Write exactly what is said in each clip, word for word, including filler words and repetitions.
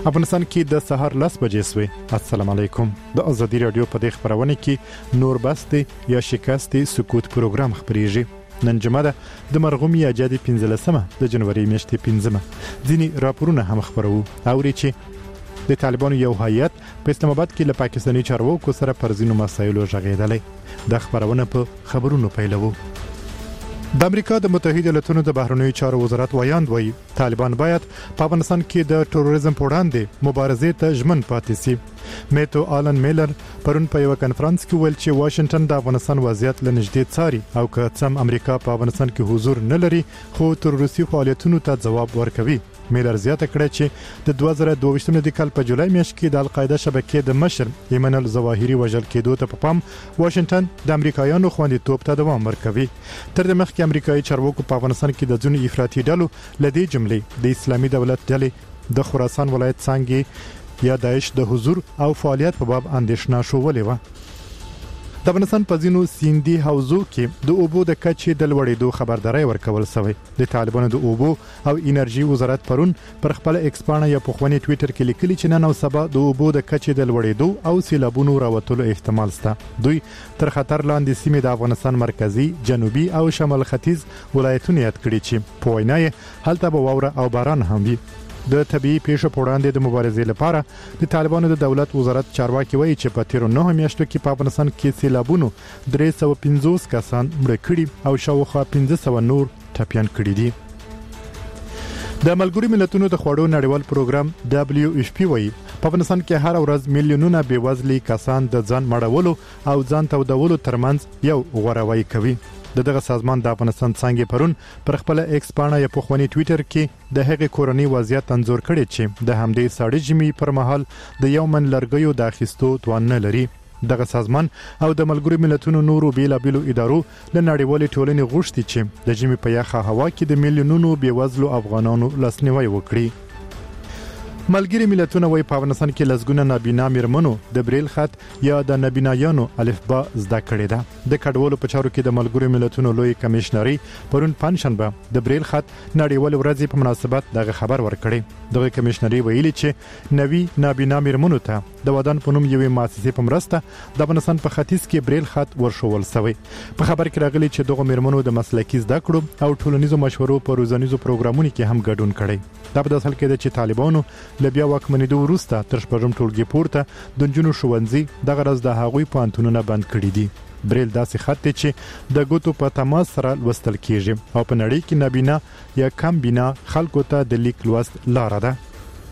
افغانستان کې د سهار لس بجې سوې. السلام علیکم. د ازادي رادیو په دې خبرونه کې نور بستې یا شکستې سکوت پروګرام خبريږي. نن جمعه ده د مرغوم یا جدي پنځلسمه د جنوري میاشتې پنځمه. ځینی راپورونه هم خبرو اوري چې د طالبانو یو هیئت په اسلام آباد کې له پاکستاني چارواکو سره پر ځینو مسایلو غږېدلې. د خبرونه په خبرونو پیلوو. د امریکا د متحده ایالاتونو د بهرنیو چارو وزارت وایاند وایي طالبان باید په افغانستان کې د تروریزم په وړاندې مبارزې ته ژمن پاتې شي. میتو آلن میلر پرون په یو کانفرنس کې ویل چې واشنگټن د افغانستان وضعیت له نږدې څاري او که څم امریکا په افغانستان کې حضور نه لري خو تروریستي فعالیتونو ته ځواب ورکوي. میلر زیاته کړه چې د دوه زره دوه ویشت د کال په جولای میاشت کې د القاعده شبکې د مشر ایمن الظواهری وژل کېدو ته په پام واشنگټن د امریکایانو خوندیتوب ته دوام ورکوي. تر دې مخکې امریکایي چارواکو په افغانستان کې د ځینو افراطي ډلو لدې جملې د اسلامي دولت ډلې د خراسان ولایت څنګه یا داعش د حضور او فعالیت په باب اندېښنه شولې و. د افغانستان په ځینو سیندي حوزو کې د اوبو د کچې د لوړېدو خبرداري ورکول شوې. د طالبانو د اوبو او انرژي وزارت پرون پر خپل ایکس پاڼه یا په خواني ټوئیټر کې لیکلي چې نن او سبا د اوبو د کچې د لوړېدو او سیلابونو راوتلو احتمال شته. دوی تر خطر لاندې سیمې د افغانستان مرکزی، جنوبي او شمال ختیځ ولایتونه یاد کړي چې په وینا یې هلته به واوره او باران هم وي. د طبيعي پیښو په وړاندې د مبارزې لپاره د طالبانو د دولت وزارت چارواکي وایي چې په تیرو نه میاشتو کې په افغانستان کې سیلابونو درې سوه پنځوس کسان مړه کړي او شاوخوا پنځه سوه نور ټپيان کړي دي. د ملګرو ملتونو د خوړو نړیوال پروګرام دبليو ایف پی وایي په افغانستان کې هر ورځ میلیونونه بېوزلي کسان د ځان مړولو او ځان تودولو ترمنځ یو غوروي کوي. د دغه سازمان د افغانستان څنګه پرون پر خپل ایکس پاڼه یا په خواني ټوئیټر کې د هغې کورنۍ وضعیت انځور کړي چې د همدې ساړې ژمي پر مهال د یو من لرګیو د اخیستو توان نه لري. دغه سازمان او د ملګرو ملتونو نورو بیلابیلو ادارو له نړیوالې ټولنې غوښتي چې د ژمي په یخه هوا کې د میلیونونو بېوزلو افغانانو لاسنیوی وکړي. ملګری ملتونه وایي په افغانستان کې لسګونه نابینا میرمنو د بریل خط یا د نابینایانو الفبا زده کړې ده. د کډوالو په چارو کې د ملګرو ملتونو لوی کمشنري پرون پنځشنبه د بریل خط نړیوال ورځې په مناسبت دغه خبر ورکړي. دغه کمشنري ویلي چې نوي نابینا میرمنو ته د ودان په نوم یوې مؤسسې په مرسته د افغانستان په ختیځ کې بریل خط ورشول شوی. په خبر کې راغلي چې دغه میرمنو د مسلکي زده کړو او ټولنیزو مشورو په روزنیزو پروګرامونو کې هم ګډون کړي. دا په داسې حال کې ده چې طالبانو له بیا واکمنېدو وروسته تر شپږم ټولګي پورته د نجونو ښوونځي دغه ورځ د هغوی پوهنتونونه بند کړي دي. بریل داسې خط دی چې د ګوتو په تماس سره لوستل کیږي او په نړۍ کې نابینا یا کم بینا خلکو ته د لیک لوست لاره ده.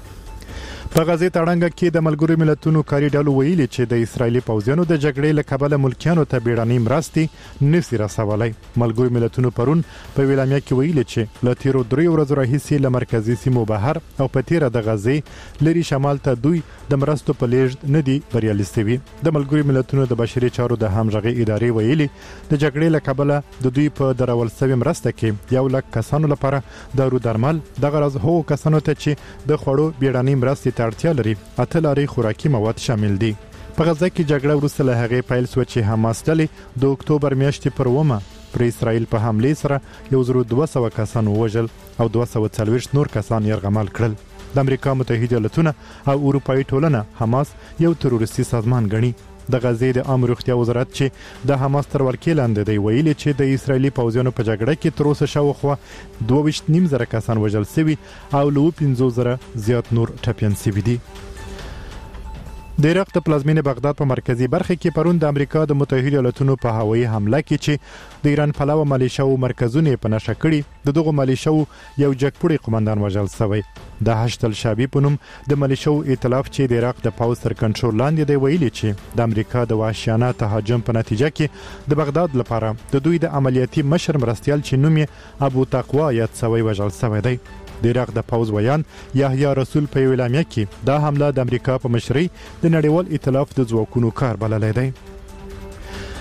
په غزې تړنګ کې د ملګرو ملتونو کاري ډلو ویلي چې د اسرایلی پوځیانو د جګړې له کبله ملکیانو ته بیړنۍ مرستې نشي رسولای. ملګرو ملتونو پرون په ویلامیا کې ویلي چې له تیرو درې ورځو راهیسې له مرکزی سیمو بهر او په تیره د غزې لري شمال ته دوی د مرستو په لیږد نه دي بریالي شوي. د ملګرو ملتونو د بشري چارو د همغږي ادارې ویلي د جګړې له کبله د دوی په درول شوی مرسته کې یو لک کسانو لپاره دارو درمل دغه راز هغو کسانو ته چې د خوړو بیړنۍ مرستې اړتیا لري اته لارې خوراکي مواد شامل دي. په غزه کې جګړه وروسته له هغې پیل شوه چې حماس ډلې د اکتوبر میاشتې پر اوومه پر اسرائیل په حملې سره یو زر دوه سوه کسان ووژل او دوه سوه څلوېښت نور کسان یرغمال کړل. د امریکا متحده ایالاتونه او اروپایي ټولنه حماس یو تروریستي سازمان ګڼي. د غزې د عامه روغتیا وزارت چې د حماس تر ولکې لاندې دی ویلي چې د اسرایلی پوځیانو په جګړه کې تر اوسه شاوخوا دوه ویشت نیم زره کسان وژل شوي او له پنځو زره زیات نور ټپیان شوي دي. د عراق د پلازمینې بغداد په مرکزی برخه کې پرون د امریکا د متحده ایالاتونو په هوایي حمله کې چې د ایران پلاوه مالیشاو مرکزونه په نشه کړي د دغه مالیشاو یو جګپوړي قومندان وژل شوی. د هشتل شابي په نوم د مالیشاو ائتلاف چې د عراق د پاوز تر کنټرول لاندې دی ویلي چې د امریکا د وحشیانه تهاجم په نتیجه کې د بغداد لپاره د دوی د عملیاتي مشر مرستیال چې نوم یې ابو تقوا یاد شوی وژل شوی دی. د عراق د پاوز ویان یحیی رسول په ویلامیا کې دا حمله د امریکا په مشرۍ د نړیوال ائتلاف د ځواکونو کار بللی دی.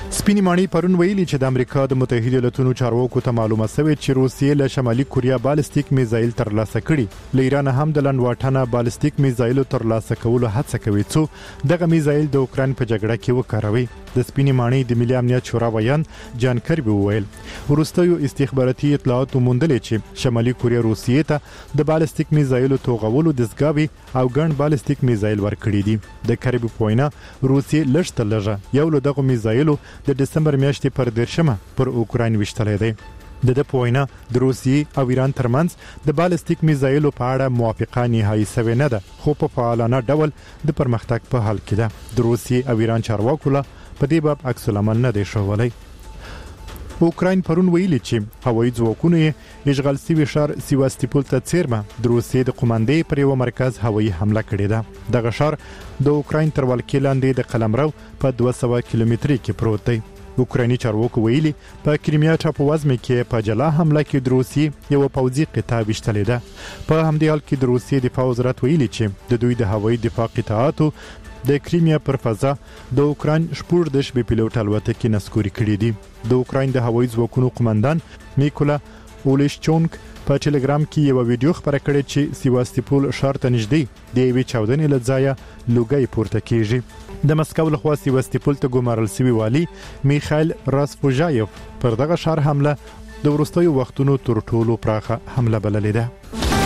سپینې ماڼۍ پرون ویلي چې د امریکا د متحده ایالاتونو چارواکو ته معلومه شوې چې روسیې له شمالي کوریا بالستیک میزایل ترلاسه کړي. له ایران هم د لنډ واټنه بالستیک میزایل ترلاسه کولو هڅه کوي څو دغه میزایل د اوکران په جګړه کې وکاروي. د سپینې ماڼۍ د ملي امنیت شورا ویان جان کربي وویل وروستیو استخباراتي اطلاعات موندلې چې شمالي کوریا روسیې ته د بالستیک میزایل توغولو دزګاوي او ګڼ بالستیک میزایل ورکړي دي. د کربي پوینا روسیې لږ لږه یو له دغه میزایلو د دسمبر میاشتې پر دیرشمه پر اوکرين وشتلې ده. د د پوینا د روسیې او ایران ترمنځ د بالستیک میزایلو په اړه موافقه نهایی شوې نه ده خو په فعالانه ډول د پرمختګ په حال کې ده. د روسیې او ایران چارواکو له په دې باب عکس العمل نه دی شولی. اوکرين پرون ویلي چې هوایي ځواکونو یې اشغال سوي ښار سیواستوپول ته څیرمه د روسیې د قومندې پر یو مرکز هوایي حمله کړې ده. دغه ښار د اوکرين تر ولکې لاندې د قلمرو په دوه سوه کیلومتري کې پروت دی. اوکراني چارواکو ویلي په کریمیا ټاپووزمه کې په جلا حمله کې د روسیې یو پوځي قطعه وشتلې ده. په همدې حال کې د روسیې دفاع وزارت ویلي چې د دوی د هوایي دفاع قطعاتو د کریمیا پر فضا د اوکران شپږ د شبي پیلوټ الوتکې نسکوري کړې دي. د اوکرين د هوایي ځواکونو قومندان میکولا اولشچونک په ټلګرام کې یو ویډیو خبره کړې چې سیواستوپول ښار ته نږدې د یوې چاودنې له ځایه لوګي پورته کیږي. د مسکو لخوا سیواستوپول ته ګمارل شوی والی میخایل راسپوژایف پر دغه ښار حمله د ورستیو وختونو تر ټولو پراخه حمله بللې ده.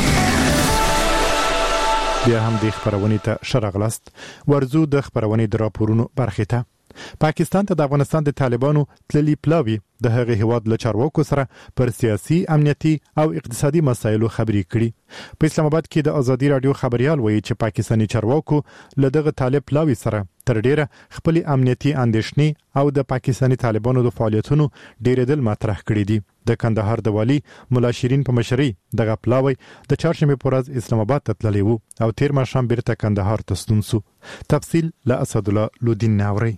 بیا هم د خبرونې ته شرغلست ورزو د خبرونې د راپورونو برخه ته. پاکستان ته د افغانستان د طالبانو تللي پلاوی د هغه هیواد له چارواکو سره پر سیاسي امنیتي او اقتصادي مسایلو خبرې کړي. په اسلام آباد کې د ازادي رادیو خبريال وایي چې پاکستاني چارواکو له دغه طالب پلاوی سره تر ډیره خپل امنیتي اندېښنې او د پاکستاني طالبانو د فعالیتونو ډیرېدل مطرح کړي دي. د کندهار د والی مولا شیرین په مشرۍ دغه پلاوی د چهارشنبه په ورځ اسلام آباد ته تللی وو او تیر ماښام بیرته کندهار ته ستون شو. تفصیل له اسد الله لودین ناوري.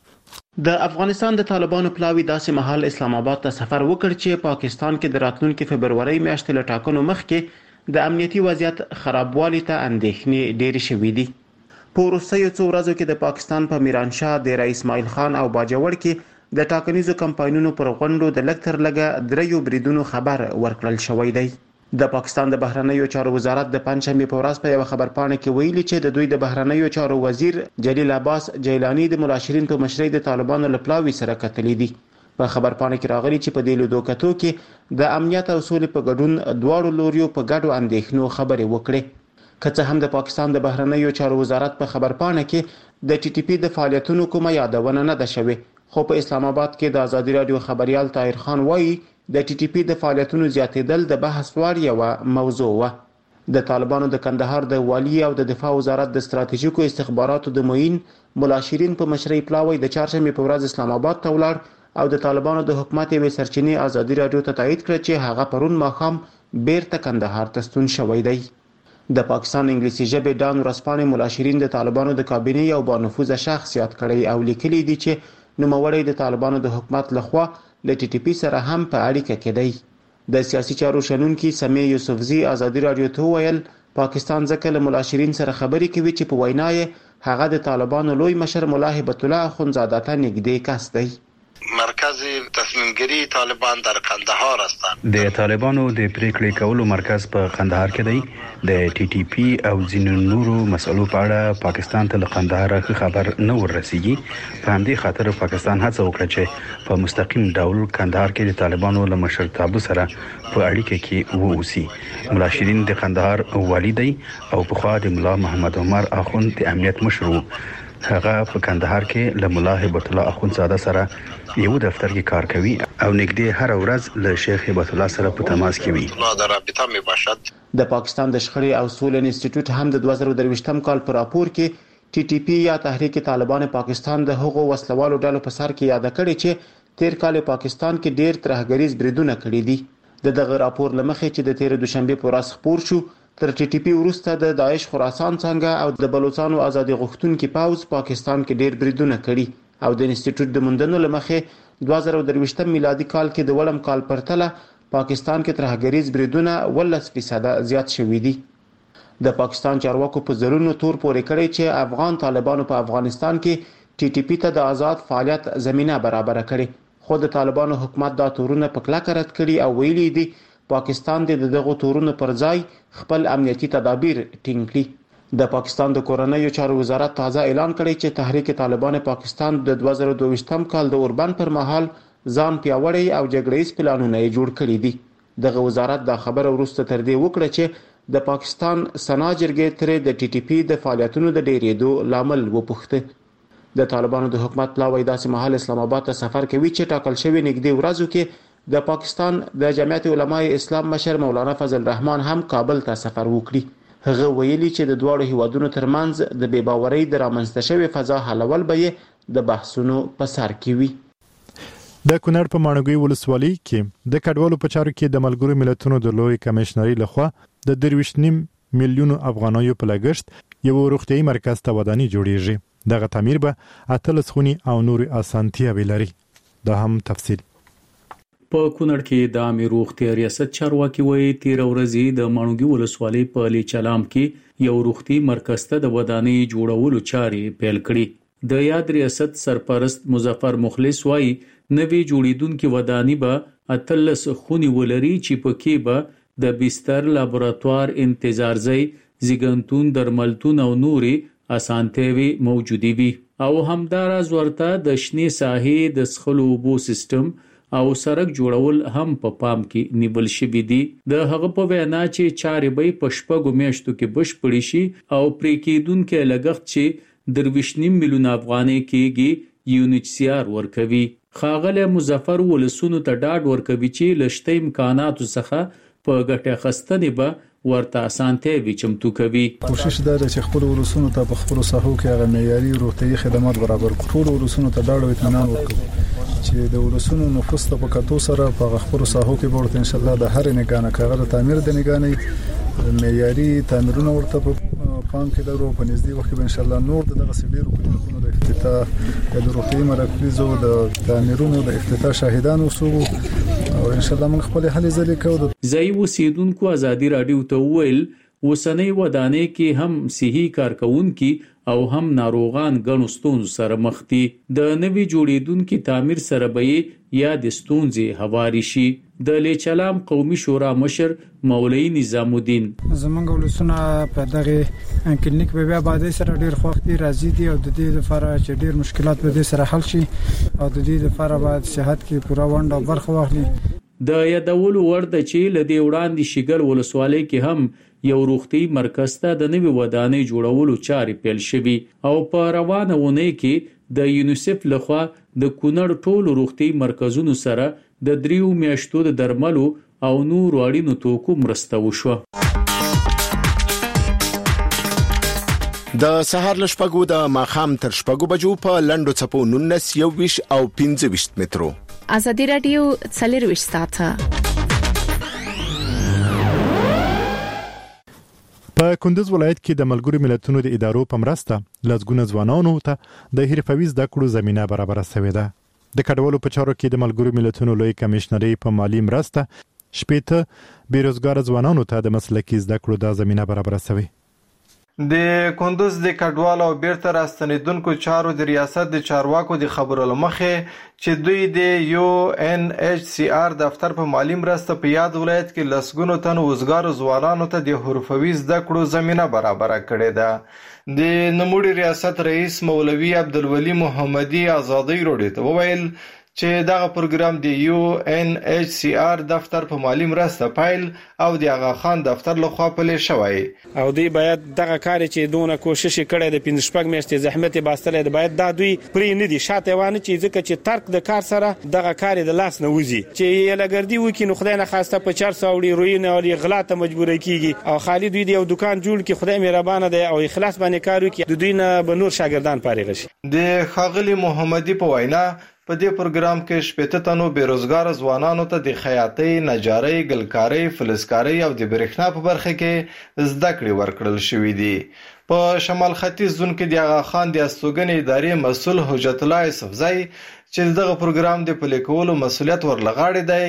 د افغانستان د طالبانو پلاوی داسې مهال اسلام آباد ته سفر وکړ چې پاکستان کې د راتلونکي فبرवरी میاشتې له ټاکنو مخکې د امنیتي وضعیت خرابوالي ته اندېښنې ډېرې شوې دي. په وروستیو څو ورځو کې د پاکستان په میرانشاه، ډیره اسماعیل خان او باجوړ کې د ټاکنیزو کمپاینونو پر غونډو د لږ تر لږه دریو بریدونو خبر ورکړل شوی دی. د پاکستان د بهرنیو چارو وزارت د پنځشنبه په ورځ په یو خبرپاڼه کې ویلي چې د دوی د بهرنیو چارو وزیر جلیل عباس جیلانی د مولا شیرین په مشرۍ د طالبانو له پلاوی سره کتلې دي. په خبرپاڼه کې راغلي چې په دې لیدو کتو کې د امنیت او سولې په ګډون دواړو لوریو په ګډو اندېښنو خبرې وکړې. که څه هم د پاکستان د بهرنیو چارو وزارت په خبرپاڼه کې د ټي ټي پی د فعالیتونو کومه یادونه نه ده شوې، خو په اسلام آباد کې د ازادي رادیو خبريال طاهر خان وایي د ټي ټي پی د فعالیتونو زیاتېدل د بحث وړ یو موضوع و. د طالبانو د کندهار د والی او د دفاع وزارت د ستراتیژیکو استخباراتو د معین مولا شیرین په مشرۍ پلاوی د چهارشنبه په ورځ اسلام آباد ته ولاړ او د طالبانو د حکومت یوې سرچینې ازادي رادیو ته تایید کړ چې هغه پرون ماښام بیرته کندهار ته ستون شوی دی. د پاکستان انګلیسي ژبې ډان ورځپاڼې مولا شیرین د طالبانو د کابینې یو بانفوذه شخص یاد کړی او لیکلي دي چې نوموړی د طالبانو د حکومت لخوا له ټي ټي پی سره هم په اړیکه کې دی. د سیاسي چارو شنونکي سمیع یوسفزي ازادي رادیو ته ویل پاکستان ځکه له مولا شیرین سره خبرې کوي چې په وینا یې هغه د طالبانو لوی مشر مولا هبت الله اخندزاده ته نږدې کس دی. مرکز تصمیمگیری طالبان در قندهار هستند. د طالبانو د پریکړې کولو مرکز په قندهار کې دی. د ټي ټي پی او ځینو نورو مسلو په اړه پاکستان ته له قندهار خبر نه ورسیږي. په همدې خاطر پاکستان هڅه وکړه چې په مستقیم ډول قندهار کې د طالبانو له مشرتابه سره په اړیکه کې ووسی. مولا شیرین د قندهار والی دی او په خوا د مولا محمد عمر اخوند د امنیت مشر وو. هغه په کندهار کې له مولا هبت الله اخندزاده سره یو دفتر کې کار کوي او نږدې هر ورځ له شیخ هبت الله سره په تماس کې وي. دا رابطه می باشد. د پاکستان د شخړې او سولې انسټیټیوټ هم د دوه زره درویشتم کال پر راپور کې ټي ټي پی یا تحریک طالبان پاکستان د هغو وسلوالو ډلو په سر کې یاد کړی چې تیر کال پاکستان کې ډیر ترهګریز بریدونه کړي دي. د دغه راپور لمخې چې د تیر دوشنبه په ورځ خبر شو تر ټي ټي پی وروسته د داعش خراسان څنګه او د بلوچستان ازادي غوښتونکو پاوز پاکستان کې ډیر بریدونه کړي او د انسټیټیوټ د موندنو لمخې دوه زره درویشتم میلادي کال کې د ولم کال پرتله پاکستان کې ترهګریز بریدونه ولس فیصد زیات شوي دي. د پاکستان چارواکو په زرونو تور پورې کړی چې افغان طالبانو په افغانستان کې ټي ټي پی ته د آزاد فعالیت زمينه برابر کړي، خو د طالبانو حکومت دا تورونه په کلکه رد کړي او ویلي دي پاکستان د دغه تورونو پر ځای خپل امنیتي تدابیر ټینګ کړي. د پاکستان د کورنیو چارو وزارت تازه اعلان کړی چې تحریک طالبان پاکستان د دوه زره دوه ویشتم کال د اوربند پر مهال ځان پیاوړی او جګړیز پلانونه یې جوړ کړي دي. دغه وزارت دا خبره وروسته تر دې وکړه چې د پاکستان سنا جرګې ترې د ټي ټي پی د فعالیتونو د ډیرېدو لامل وپوښته. د طالبانو د حکومت پلاوی داسې مهال اسلام آباد ته سفر کوي چې ټاکل شوی نږدې ورځو کې د پاکستان د جمعیت علماء اسلام مشر مولانا فضل الرحمن هم کابل ته سفر وکړي. هغه ویلي چې د دواړو هیوادونو ترمنځ د بې باورۍ د رامنځته شوې فضا حلول به یې د بحثونو په سر کې وي. د کونړ په ماڼوګي ولسوالۍ کې د کډوالو په چارو کې د ملګرو ملتونو د لوی کمشنري لخوا د درویشت نیم میلیونو افغانیو په لګښت یو روغتیايي مرکز ته ودانۍ جوړیږي. دغه تعمیر به اتلس خونې او نور اسانتیاوې لري. دا هم تفصیل په کونړ کې د عامه روغتیا ریاست چارواکي وایي تیر ورځې د ماڼوګي ولسوالۍ په لیچلام کې یو روغتي مرکز ته د ودانۍ جوړولو چارې پیل کړي. د یاد ریاست سرپرست مظفر مخلص وایي نوې جوړیدونکو ودانۍ به اتلس خونې ولري چې پکې به د بستر، لابراتوار، انتظار ځای، زیږنتون، درملتون او نوري اسانتیاوې موجودي وي او همداراز ورته د شنې ساحې، د څښلو اوبو سیستم او سړک جوړول هم په پا پام کې نیول شوی دي. د هغه په وینا چې چارې به په شپږو میاشتو کې بشپړې شي او پرې کېدونکو لګښت چې درویشت نیم میلیون افغانۍ کېږي یو ان ایچ سی آر ورکوي. ښاغلی مظفر ولسونو ته ډاډ ورکوي چې له شته امکاناتو څخه په ګټه اخیستنې به ورته اسانتیاوې چمتو کوي. کوشش دا ده چې خپل ولسونو ته په خپلو ساحو کې هغه معیاري روغتیايي خدمات برابر کړو. ټول ولسونو ته ډاډ او اطمینان ورکوي چې د ولسونو نفوس ته په کتو سره په خپلو ساحو کې به ورته ان شاء الله د هر نگانه کاغذ تعمیر د نگانې معیاري تعمیرونه ورته په پام کې لرو. په نږدې وخت کې ان شاء الله نور دغه سډیرو کلینیکونو د افتتاح د روغتیايي مراکزو د تعمیرونو د افتتاح شاهدان اوسو او ان شاء الله موږ خپل هلې ځلې کوو. ځای اوسیدونکو ازادي راډیو ته وویل اوسنۍ ودانۍ کې هم صحي کارکونکي او هم ناروغان ګڼو ستونزو سره مخ دي. د نوي جوړیدونکو تعمیر سره به یا د ستونزې هواري شي. د لیچلام قومي شورا مشر مولوی نظام الدین زمونږ ولسونه په دغه کلینیک به بیا باندې سره ډیر خوښ دي، راضي دي او د دې لپاره چې ډیر مشکلات به سره حل شي او د دې لپاره باید صحت کې پوره ونډه برخه واخلي. د یادولو وړ ده چې لدې وړاندې شګل ولسوالۍ کې هم یو روغتي مرکز ته د نوې ودانۍ جوړولو چارې پیل شوي او په روانه ونې کې د یونیسف لخوا د کونړ ټولو روغتي مرکزونو سره د دریو میاشتو د درملو او نور اړینو توکو مرسته وشوه. د سهار لشپګو د ماخام تر شپګو بجو په لندو چپو نونس یو ویش او پنځه ویش مترو. ازادي رادیو څلور ویش ساعته. په کندوز ولایت کې د ملګرو ملتونو د ادارو په مرسته لږونه ځوانانو ته د حرفوي زده کړو زمينه برابر شوې ده. د کډوالو په چارو کې د ملګرو ملتونو لوی کمشنري په مالی مرسته شپږ بیروزګار ځوانانو ته د مسلکي زده کړو د زمينه برابر شوې. د کندوز د کډوالو او بیرته راستنیدونکو چارو د ریاست د چارواکو د خبرو لمخې چې دوی د یو ان ایچ سی آر دفتر په مالی مرسته په یاد ولایت کې لسګونو تن وزګار ځوانانو ته د حرفوي زده کړو زمينه برابر کړې ده. د نموړي ریاست رئیس مولوی عبدالولی محمدي ازادي روډي ته وویل چې دغه پروګرام د یو ان ایچ سی آر دفتر په مالی مرسته پایل او د آغا خان دفتر لخوا پلې شوی او دوی باید دغه کار چې دونه کوشش کړي د پنځه شپږ میاشتې زحمت باستلې د باید دا دوی پرې نه دي شاته وانه چې ځکه چې ترک د کار سره دغه کار د لاس نه وځي چې یې لګردي وکي نو خدای نه خواسته په چهارصد وړي روینه او غلطه مجبورې کیږي او خالد دوی د یو دکان جوړ کی خدای مهربانه دی او اخلاص باندې کار وکي د دوی نه به نور شاګردان فارغ شي. د خاغلی محمدي په وینا په دې پروګرام کې شپږ تنو بیروزګار ځوانانو ته د خیاطۍ، نجارۍ، ګلکارۍ، فلزکارۍ او د برېښنا په برخه کې زده کړې ورکړل شوې دي. په شمال ختیځ زون کې د آغا خان د استوګنې ادارې مسؤل حجت الله یوسفزئی چې دغه پروګرام د پلي کولو مسولیت ورلغاړي دی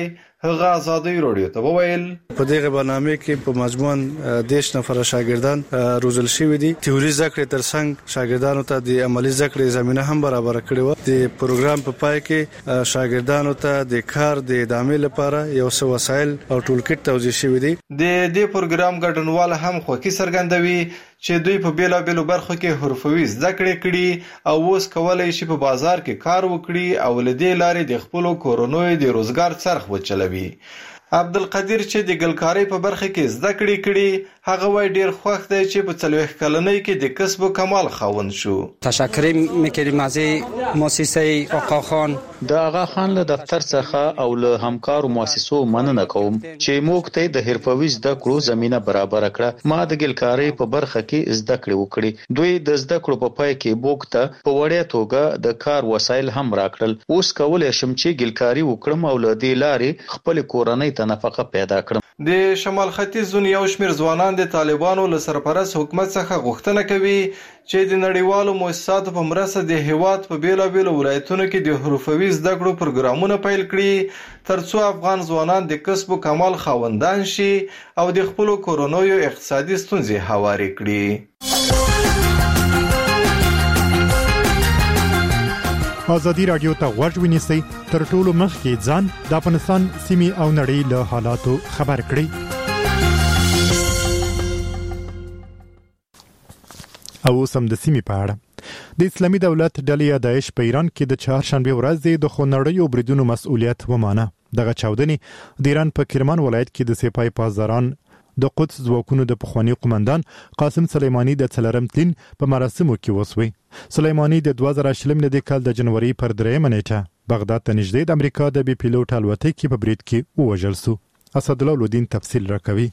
هغه ازادي رادیو ته وویل په دغه برنامه کې په مجموعاً دیش نفر شاګردان روزل شوي دي. تیوري زده کړې ترڅنګ شاګردانو ته د عملی زده کړې زمينه هم برابر کړې و. د پروګرام په پای کې شاګردانو ته د کار د ادامې لپاره یو څه وسایل او ټولکټ توزیع شوي دي. د دې پروګرام ګډونوال هم خوښي څرګندوي چې دوی په بیلابېلو برخو کې حرفوي زده کړې کړي او اوس کولای شي په بازار کې کار وکړي او له دې لارې د خپل کورونو د روزګار څرخ وچلوي. عبدالقدیر چې د ګلکارۍ په برخه کې زده کړې کړي هغه وای ډیر خوښ دی چې په څلوېښت کلنۍ کې د کسب و کمال خاوند شو. تشکر میکنیم از مؤسسه آقا خان. د آقا خان له دفتر څخه او له همکارو مؤسسو مننه کوم چې موږ ته د حرفوي زده کړو زمينه برابر کړه. ما د ګلکارۍ په برخه کې زده کړې وکړې. دوی د زده کړو په پای کې موږ ته په وړیا توګه د کار وسایل هم راکړل. اوس کولای شم چې ګلکاري وکړم او له دې لارې خپل کورنۍ نفقه پیدا کړم. د شمال ختیځ زون یو شمیر ځوانان د طالبانو له سرپرست حکومت څخه غوښتنه کوي چې د نړیوالو مؤسساتو په مرسته د هیواد په بیلابېلو ولایتونو کې د حرفوي زده کړو پروګرامونه پیل کړي ترڅو افغان ځوانان د کسب و کمال خاوندان شي او د خپل کورنیو اقتصادي ستونزې هواري کړي. ازادي رادیو ته غوږ ونیسئ تر ټولو مخکې ځان د افغانستان سیمې او نړۍ له حالاتو خبر کړئ. او سم د سیمې په اړه د اسلامي دولت ډلې داعش په ایران کې د چهارشنبه ورځ د خونړیو بریدونو مسؤلیت ومانه. دغه چاودنې د ایران په کرمان ولایت کې د سپاه پاسداران د قدس ځواکونو د پخوانی قومندان قاسم سلیمانی د څلورم تلین په مراسمو کې وسوي. سلیمانی د دوه زره شلم د کال د جنوري پر درېمه نیټه بغداد ته نږدې د امریکا د بي پیلوټ الوتکې په برید کې ووژل شو. اسدالله الدین تفصیل راکوي.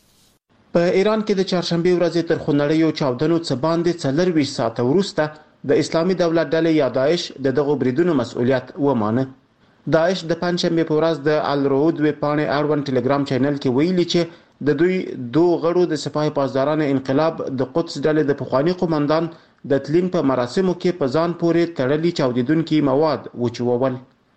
په ایران کې د چهارشنبه ورځې تر خونړیو چاودنو څخه باندې څلور ساعت وروسته د اسلامي دولت ډلې یا داعش د دغه بریدونو مسؤلیت ومانه. داعش د پنځشنبه په ورځ د الرود ویب پاڼې اړوند ټلګرام چینل کې ویلي چې د دوی دوه غړو د سپاه پاسداران انقلاب د قدس ډلې د پخوانی قومندان د تلین په مراسمو کې په ځان پورې تړلي چاودیدونکي مواد وچوول.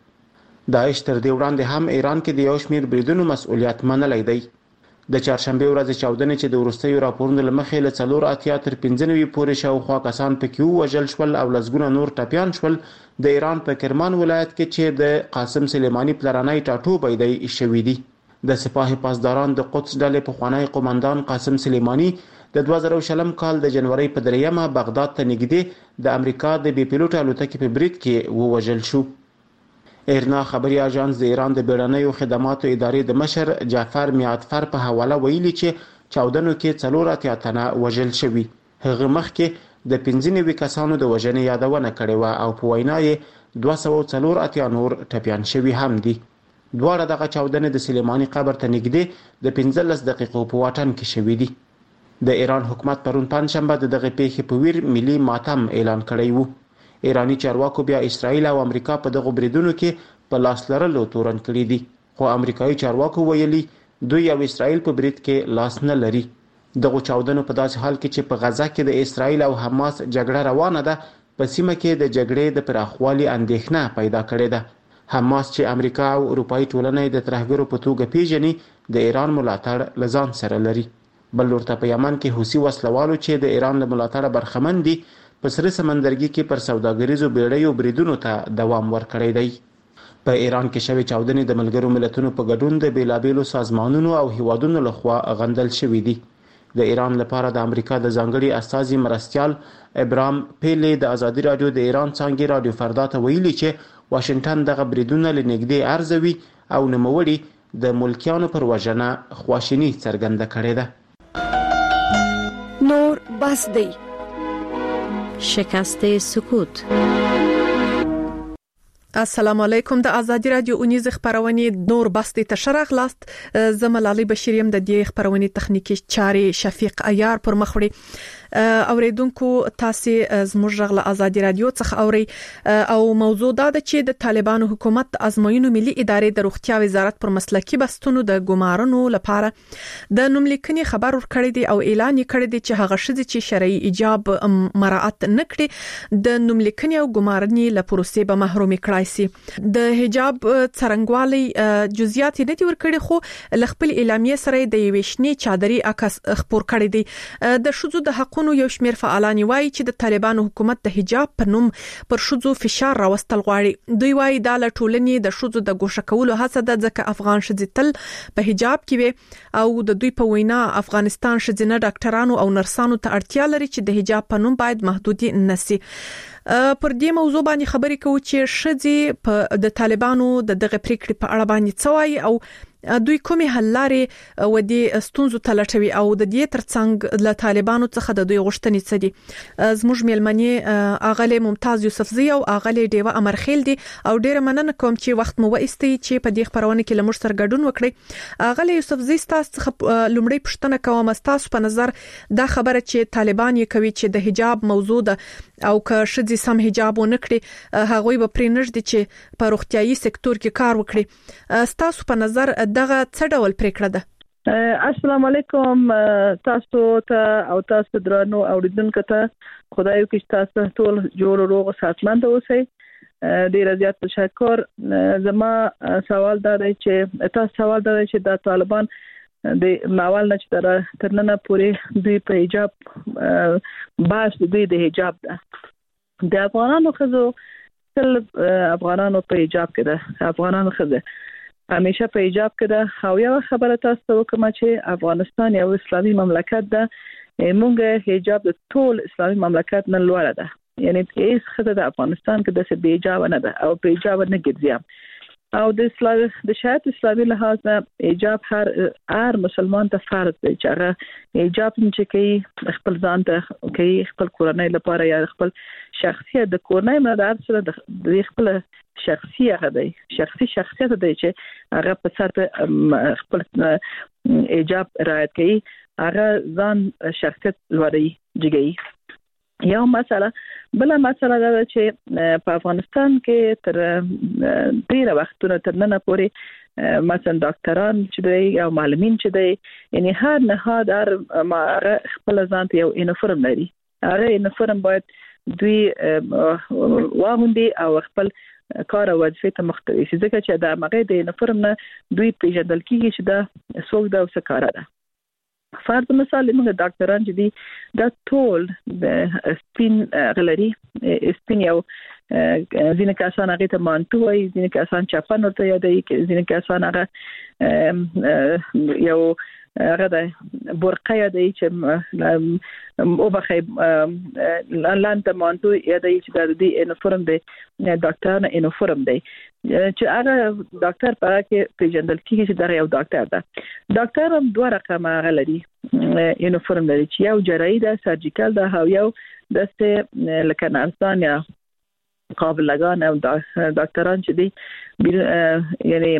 داعش تر دې وړاندې هم ایران کې د یو شمیر بریدونو مسؤلیت منلی دی. د چهارشنبه ورځ چاودنې چې د وروستیو راپورونو له مخې له څلور اتیا تر پنځه نوي پورې شاوخوا کسان پکې ووژل شول او لسګونه نور ټپیان شول. د ایران په کرمان ولایت کې چې د قاسم سلیمانی پلرنۍ ټاټوبی دی شوي دي. د سپاه پاسداران د قدس ډلې پخوانی قومندان قاسم سلیمانی د دوه زره شلم کال د جنوري په دریمه بغداد ته نږدې د امریکا د بي پیلوټ الوتکې په برید کې ووژل شو. ایرنا خبري اژانس د ایران د بیړنیو خدماتو ادارې د مشر جعفر میعتفر په حواله ویلي چې چاودنو کې څلور اتیا تنه وژل شوي. هغه مخکې د پنځه نوي کسانو د وژنې یادونه کړې و او په وینا یې دوه سوه څلور اتیا نور ټپیان شوي هم دي. دواړه دغه چاودنې د سلیمانی قبر ته نږدې د پنځلس دقیقو په واټن کې شوې دي. د ایران حکومت پرون پنځشنبه د دغه پیښې په ویر ملي ماتم اعلان کړی وو. ایرانی چارواکو بیا اسرائیل او امریکا په دغه بریدونو کې په لاس لرلو تورن کړی دي، خو امریکایي چارواکو ویلي دوی او اسرائیل په برید کې لاس نه لري. دغه چاودنو په داسې حال کې چې په غزا کې د اسرائیل او حماس جګړه روانه ده، په سیمه کې د جګړې د پراخوالي اندېښنه پیدا کړې ده. حماس چې امریکا او اروپאי ټولنه د ترهګرو په توګه پیژني، د ایران ملاتړ لزان سره لري. بل ورته په یمن کې حوثي وسلوالو چې د ایران له ملاتړه برخمن دي، په سره سمندرګي کې پر سوداګریزو بیړیو بریدونو ته دوام ورکړی دی. په ایران کې شوې چاودنې د ملګرو ملتونو په ګډون د بیلابېلو سازمانونو او هیوادونو لخوا غندل شوې دي. د ایران لپاره د امریکا د ځانګړي استازي مرستیال ابراهام پیلی د ازادي رادیو د ایران څانګې رادیو فردا ته ویلي چې واشنگټن دغه بریدونه لنږدې ارزوي او نوموړي د ملکیانو پر وژنه خواشیني څرګنده کړې ده. نور بس دی. شکست سکوت. السلام علیکم. د ازادي رادیو اونیز خبرونه نور بستی تشرغ لاست زملالي بشیریم د دې خبرونه تخنیکی چاري شفیق عیار پر مخ وړي. اوریدونکو تاسو زموږ غږ آزادي رادیو څخه اوري او موضوع دا ده چې د طالبانو حکومت د ازموینو ملي ادارې د روغتیا وزارت پر مسلکي بستونو د ګمارنو لپاره د نوملیکنې خبر ورکړی دی او اعلان یې کړی دی چې هغه شذ چې شرعي ایجاب مراعات نکړي د نوملیکنې او ګمارنې له پروسې به محروم کړای شي. د حجاب څرنګوالي جزئیات نه دي ورکړي خو لخپل اعلامیه سره د یوشنې چادري عکس خبر کړی دی. د شذو د حقونو یو شمېر فعالان وایي چې د طالبانو حکومت د حجاب په نوم پر شذو فشار راوستل غواړي. دوی وایي دا له ټولنې د شذو د ګوښه کولو هڅه ده ځکه افغان شذې تل په حجاب کې وي او د دوی په وینا افغانستان شذینه ډاکټرانو او نرسانو ته اړتیا لري چې د حجاب په نوم باید محدودي نشي. پر دې موضوع باندې خبرې کوو چې شذې په د طالبانو د دغه پریکړې په اړه باندې څه وایي او دوی کومې حل لارې و دې ستونزو ته لټوي او د دې ترڅنګ له طالبانو څخه د دوی غوښتنې څه دي. زموږ میلمنې اغله ممتاز یوسفزی او اغله دیوه امرخیل دي او ډیره مننه کوم چې وخت مو وایستي چې په دې خبرونه کې لمر سره ګډون وکړي. اغله یوسفزی تاسو څخه لومړی پوښتنه کوم تاسو په نظر دا خبره چې طالبان یې کوي چې د حجاب موضوع ده او که شذې سم حجاب ونکړي هغه به پرې نږدې چې په روغتيایي سکتور کې کار وکړي. تاسو په نظر دغه څه ډول پریکړه ده؟ السلام علیکم تاسو ته او تاسو درنو اوریدونکو ته خدای وکړي تاسو ټول جوړ روغ صحتمند اوسئ. ډیر زیات تشکر. زما سوال دا دی چې تاسو سوال دا دی چې د طالبان د ماوال نه چې تر نن پورې دوی په حجاب باس دوی د حجاب ده د افغانانو خزو تل افغانانو په حجاب کې ده افغانانو خزه همیشه په حجاب کې ده او یو خبره تاسو وکم چې افغانستان یو اسلامي مملکت ده. موږ حجاب د ټول اسلامي مملکت نه لوړ ده یعنی هیڅ خزه د افغانستان کې د بې حجاب نه ده او په حجاب نه ګرځي او د اسلام د شریعت اسلامي لحاظ نه حجاب هر هر مسلمان ته فرض دی چې هغه حجاب چې کوي خپل ځان ته کوي خپل کورنۍ لپاره یا خپل شخصیت د کورنۍ مدار سره د خپل شخصیت دی شخصي شخصیت دی چې هغه په سر خپل حجاب رعایت کوي هغه ځان شخصیت لري جګي. یو مسله بل مسله دا چې په افغانستان کې تر ډیره وختونه تر نن پورې مثلا ډاکټران چې دی او معلمین چې دی یعنی هر نه هر خپل ځان ته یو یونیفورم لري. هغه یونیفورم باید دوی واغوندي او خپل کار او وظیفه ته مختلف شي ځکه چې دا مغه د یونیفورم نه دوی پیژندل کیږي چې دا څوک دا څه کار ده. فرض مثال موږ ډاکټران چې دي دا ټول د سپین غلري سپین یو ځینې کسان هغه ته مانتو وایي ځینې کسان چاپن ورته یادوي ځینې کسان هغه یو هغه د برقه یادوي چې او بخې لاندې مانتو یادوي چې د دې یونیفورم دی ډاکټر نه یونیفورم دی چې هغه ډاکټر په کې پیژندل کیږي چې دا یو ډاکټر ده. ډاکټر هم دوه رقمه غلري یونیفورم لري چې یو جراحي ده سرجیکل ده او یو دسته لکه نرسان یا قابل لگان او ډاکټران چې دي یعنی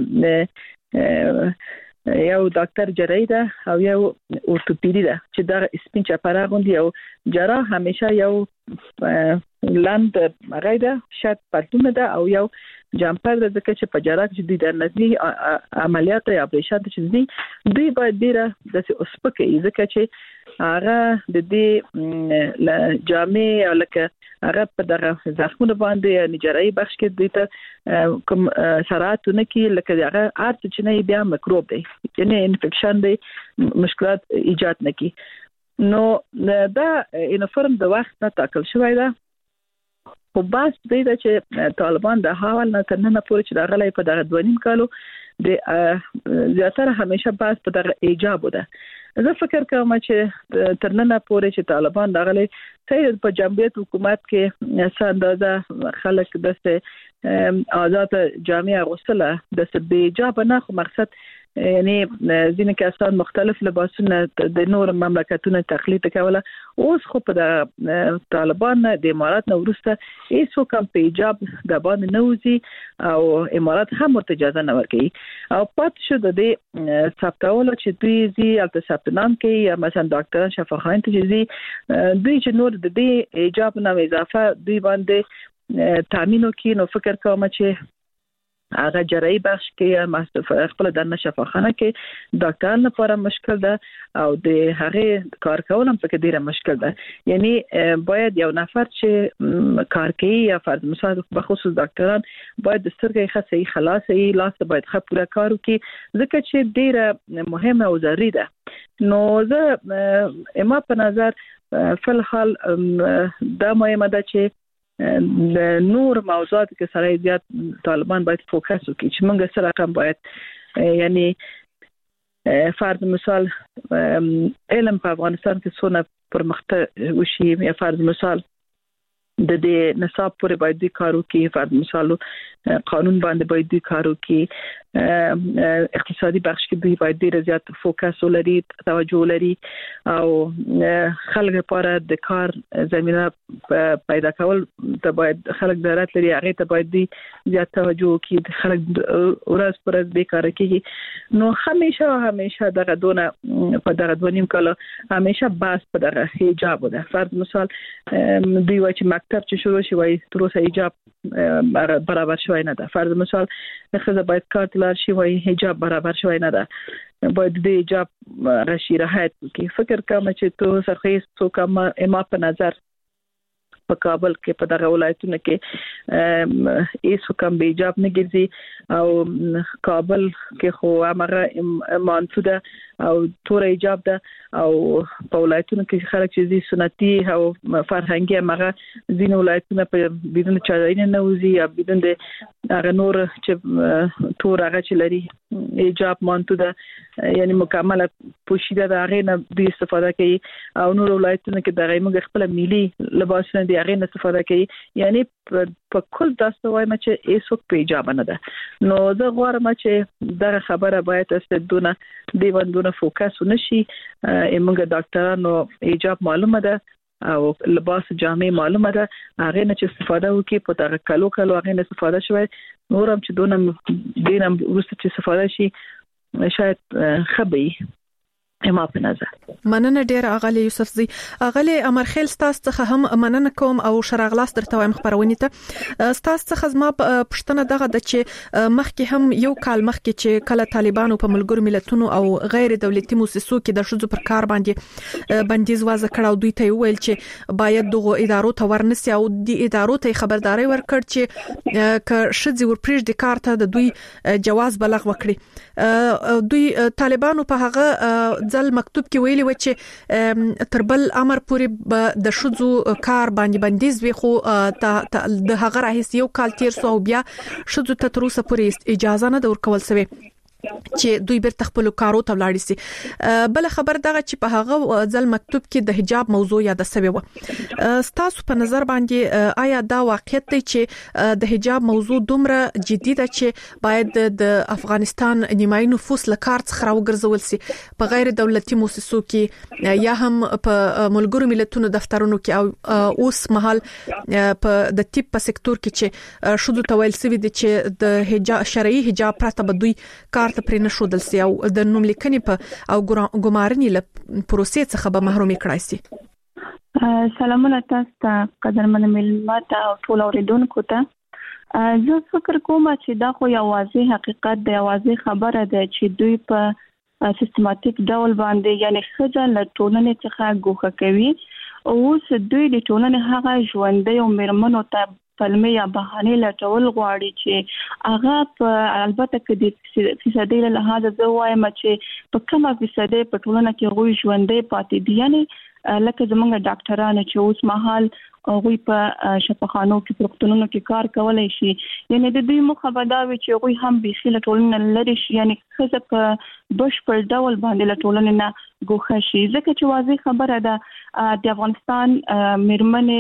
یو ډاکټر جراحي ده او یو اورتوپیدي ده چې دا سپین چپره غوندي او جراح همیشه یو لاند مغایده شات پرتونه ده او یو جامپر د ځکه چې په جراح کې د نزدې عملیات یا اپریشن چې دي دوی باید ډیره د اوسپکه ځکه چې هغه د دې جامې او لکه هغه په دغه زخمونه باندې نجاري بخش کې د ته کوم سراتونه کې لکه هغه ارت چې نه بیا میکروب دی یعنی انفیکشن دی مشکلات ایجاد نه کی. نو دا یونیفورم د وخت نه ټاکل شوی ده خو بس دی چې طالبان د حواله نه تر نن پورې چې د غلې په دغه دوه نیم کالو د زیاتره همیشه بس په دغه ایجاب ده. زه فکر کوم چې تر نن پورې چې طالبان د غلې صحیح په جمهوریت حکومت کې ساندازه خلک دسته آزاد جامعه غوښتله د سبي ایجاب نه خو مقصد یعنی ځینې کسان مختلف لباسونه د نور مملکتونو تقلید کوله اوس خو په طالبان د امارات نو ورسته هیڅ کوم په ایجاب د باندې نوځي او امارات هم ورته اجازه نه ورکوي او پات شو د دې ثبتولو چې دوی زی البته ثبتنام کوي یا مثلا ډاکټر شفاخان ته زی دوی چې نور د دې ایجاب نه اضافه دوی باندې تامین وکړي نو فکر کوم چې هغه جراحي بخش کې خپل د شفاخانه کې ډاکټر لپاره مشکل ده او د هغه کار کول هم پکې ډیره مشکل ده یعنی باید یو نفر چې کار کوي یا فرض مثال به خصوص ډاکټران باید د سترګې خاصه خلاصي لاس باید خپل پوره کار وکړي ځکه چې ډیره مهمه او ضروري ده نو زه اما په نظر فل حال دا مهمه ده چې د نور موضوعات کې سره زیات طالبان باید فوکس وکړي چې موږ سره کوم باید یعنی فرض مثال علم په افغانستان کې څونه پرمختګ وشي یا فرض مثال د دې نصاب پورې باید د کارو کې فرض مثال قانون باندې باید د کارو کې اقتصادي بخش کې دوی باید ډیر زیات فوکس ولري توجه ولري او خلک لپاره د کار زمينه پیدا کول ته باید خلک درات لري هغه ته باید زیات توجه وکړي خلک ورځ پر ورځ بیکاره کیږي نو همیشه همیشه دغه دونه په دغه دونیم کله همیشه باس په دغه حجاب ده فرض مثال دوی وايي چې مکتب چې شروع شي وای تر اوسه حجاب برابر شوی نه ده فرض مثال خزه باید کار لار شي وای حجاب برابر شوی نه ده باید د حجاب راشي راحت کی فکر کوم چې تو سرخیز تو کوم اما په نظر په کابل کې په دغه ولایتونو کې هیڅ کوم به حجاب نه ګرځي او کابل کې خو هغه مانفوده او تور حجاب ده او په ولایتونو کې خلک چې دي سنتي او فرهنګي هغه ځین ولایتونه په بدون چارین نه وزي یا بدون د هغه نور چې تور هغه چې لري حجاب مانفوده یعنی مکمل پوشیده د هغه نه د استفاده کوي او نور ولایتونو کې دغه موږ خپل ملي لباسونه دی هغه نه استفاده کوي یعنی په کل تاسو وایم چې ایسو په حجاب نه ده نو زه غواړم چې دغه خبره باید استدونه دی باندې فوکس ونشي موږ ډاکټرانو حجاب معلومه ده او لباس جامع معلومه ده هغه نه چې استفاده وکي په دغه کلو کلو هغه نه استفاده شوی نورم چې دونه دینم ورسته چې استفاده شي شاید خبي اما په نظر مننه ډیر اغلی یوسف زی اغلی امرخیل ستاسو څخه هم مننه کوم او شراغلاس درته وایم خبرونه ته ستاسو څخه زما پښتنه دغه د چې مخکې هم یو کال مخکې چې کله طالبانو په ملګرو ملتونو او غیر دولتي مؤسسو کې د شذو پر کار باندې بندیز وضع کړ او دوی ته ویل چې باید دغه ادارو ته ورنسي او د ادارو ته خبرداري ورکړ چې ک شذي ورپریږ د کار ته د دوی جواز بلغ وکړي دوی طالبانو په هغه ځل مکتوب کې ویلي و چې تربل امر پورې د شذو کار باندې بندیز وي خو د هغه راهیس یو کال تیر سو بیا شذو ته تر اوسه پورې اجازه نه ورکول شوی چې دوی بیرته خپل کارو ته ولاړ شي بل خبر دغه چې په هغه ځل مکتوب کې د حجاب موضوع یاد شوی و ستاسو په نظر باندې آیا دا واقعیت دی چې د حجاب موضوع دومره جدي ده چې باید د افغانستان نیمایي نفوس له کار څخه راوګرځول شي په غیر دولتي مؤسسو کې یا هم په ملګرو ملتونو دفترونو کې او اوس مهال په د طب په سکتور کې چې شذو تویل سوي دي چې د حجاب شرعي حجاب پرته بدوي کار ته پرې نشودل سي او د نوم لیکنې په او ګمارنې له پروسې څخه به محروم کړای سي سلامونه تاسو ته قدرمن ملت او ټول اوریدونکو ته زه فکر کوم چې دا خو یو واضح حقیقت دی واضح خبره ده چې دوی په سیستماتیک ډول باندې یعنی خځه له ټولنې څخه ګوښه کوي او اوس دوی د ټولنې هغه ژوندۍ او مېرمنو ته فلمي یا بهانه لټول غواړي چې هغه په البته کې د فیصدي له لحاظ زه وایم چې په کومه فیصدي په ټولنه کې غوي ژوندې پاتې دي یعنی لکه زمونږ ډاکټرانو چې اوس مهال غوي په شفاخانو کې په روغتونونو کې کار کولای شي یعنی د دوی مخه دا وي چې غوي هم به خله ټولنه لري شي یعنی خزه په بشپړ ډول باندې له ټولنې نه ګوښه شي ځکه چې واضح خبره ده د افغانستان مېرمنې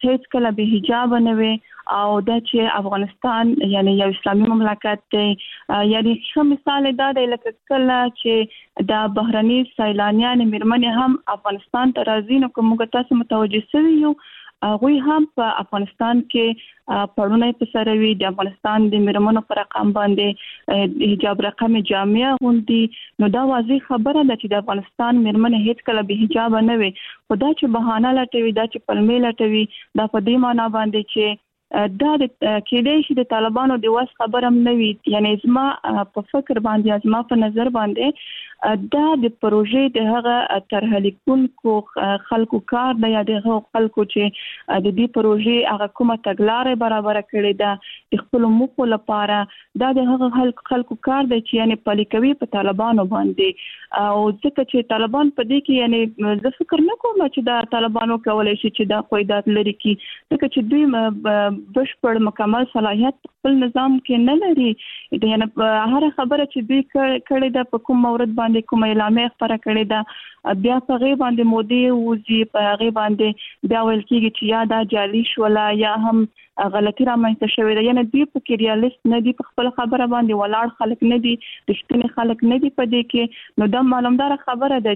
هیڅ کله به حجاب نه وي او دا چې افغانستان یعنی یو اسلامي مملکت دی. یعنی ښه مثال دا دی لکه کله چې د بهرني سیلانیان میرمنې هم افغانستان ته راځي نو کوم تاسو متوجه شوي یو غوی هم په افغانستان کې پړونی په سره وي د افغانستان د میرمنو پر رقم باندې حجاب رقم جامعه غوندي. نو دا واضح خبره ده چې د افغانستان میرمنې هیڅ کله به حجاب نه وي. خدا چې بهانه لټوي دا چې پلمې لټوي دا په دې معنی باندې چې دا د کېدای شي د طالبانو د واس خبره هم نه وي. یعنی زما په فکر باندې زما په نظر باندې دا د پروژې د هغه طرح لیکونکو خلکو کار دی یا د هغو خلکو چې د دې پروژې هغه کومه تګلارې برابر کړې ده د خپل موخو لپاره. دا د هغه خلکو کار دی چې یعنی پلي کوي په طالبانو باندې او ځکه چې طالبان په دې کې یعنی زه فکر نه کوم چې دا طالبانو کولای شي چې دا قواعد لري کی ځکه چې دوی بشپړ مکمل صلاحیت خپل نظام کې نه لري. یعنی هر خبره چې دوی کړې ده په کوم مورد باندې کوم اعلامیه خبره کړې ده بیا په غي باندې مودي وزي په غي باندې بیا ویل کېږي چې یا دا جعلي شولا یا هم غلطي رامنځته شوې ده. یعنی دوی په کې ریالیست نه دي په خپل خبره باندې ولاړ خلک نه دي رښتینی خلک نه دي په دې کې. نو دا معلومدار خبره ده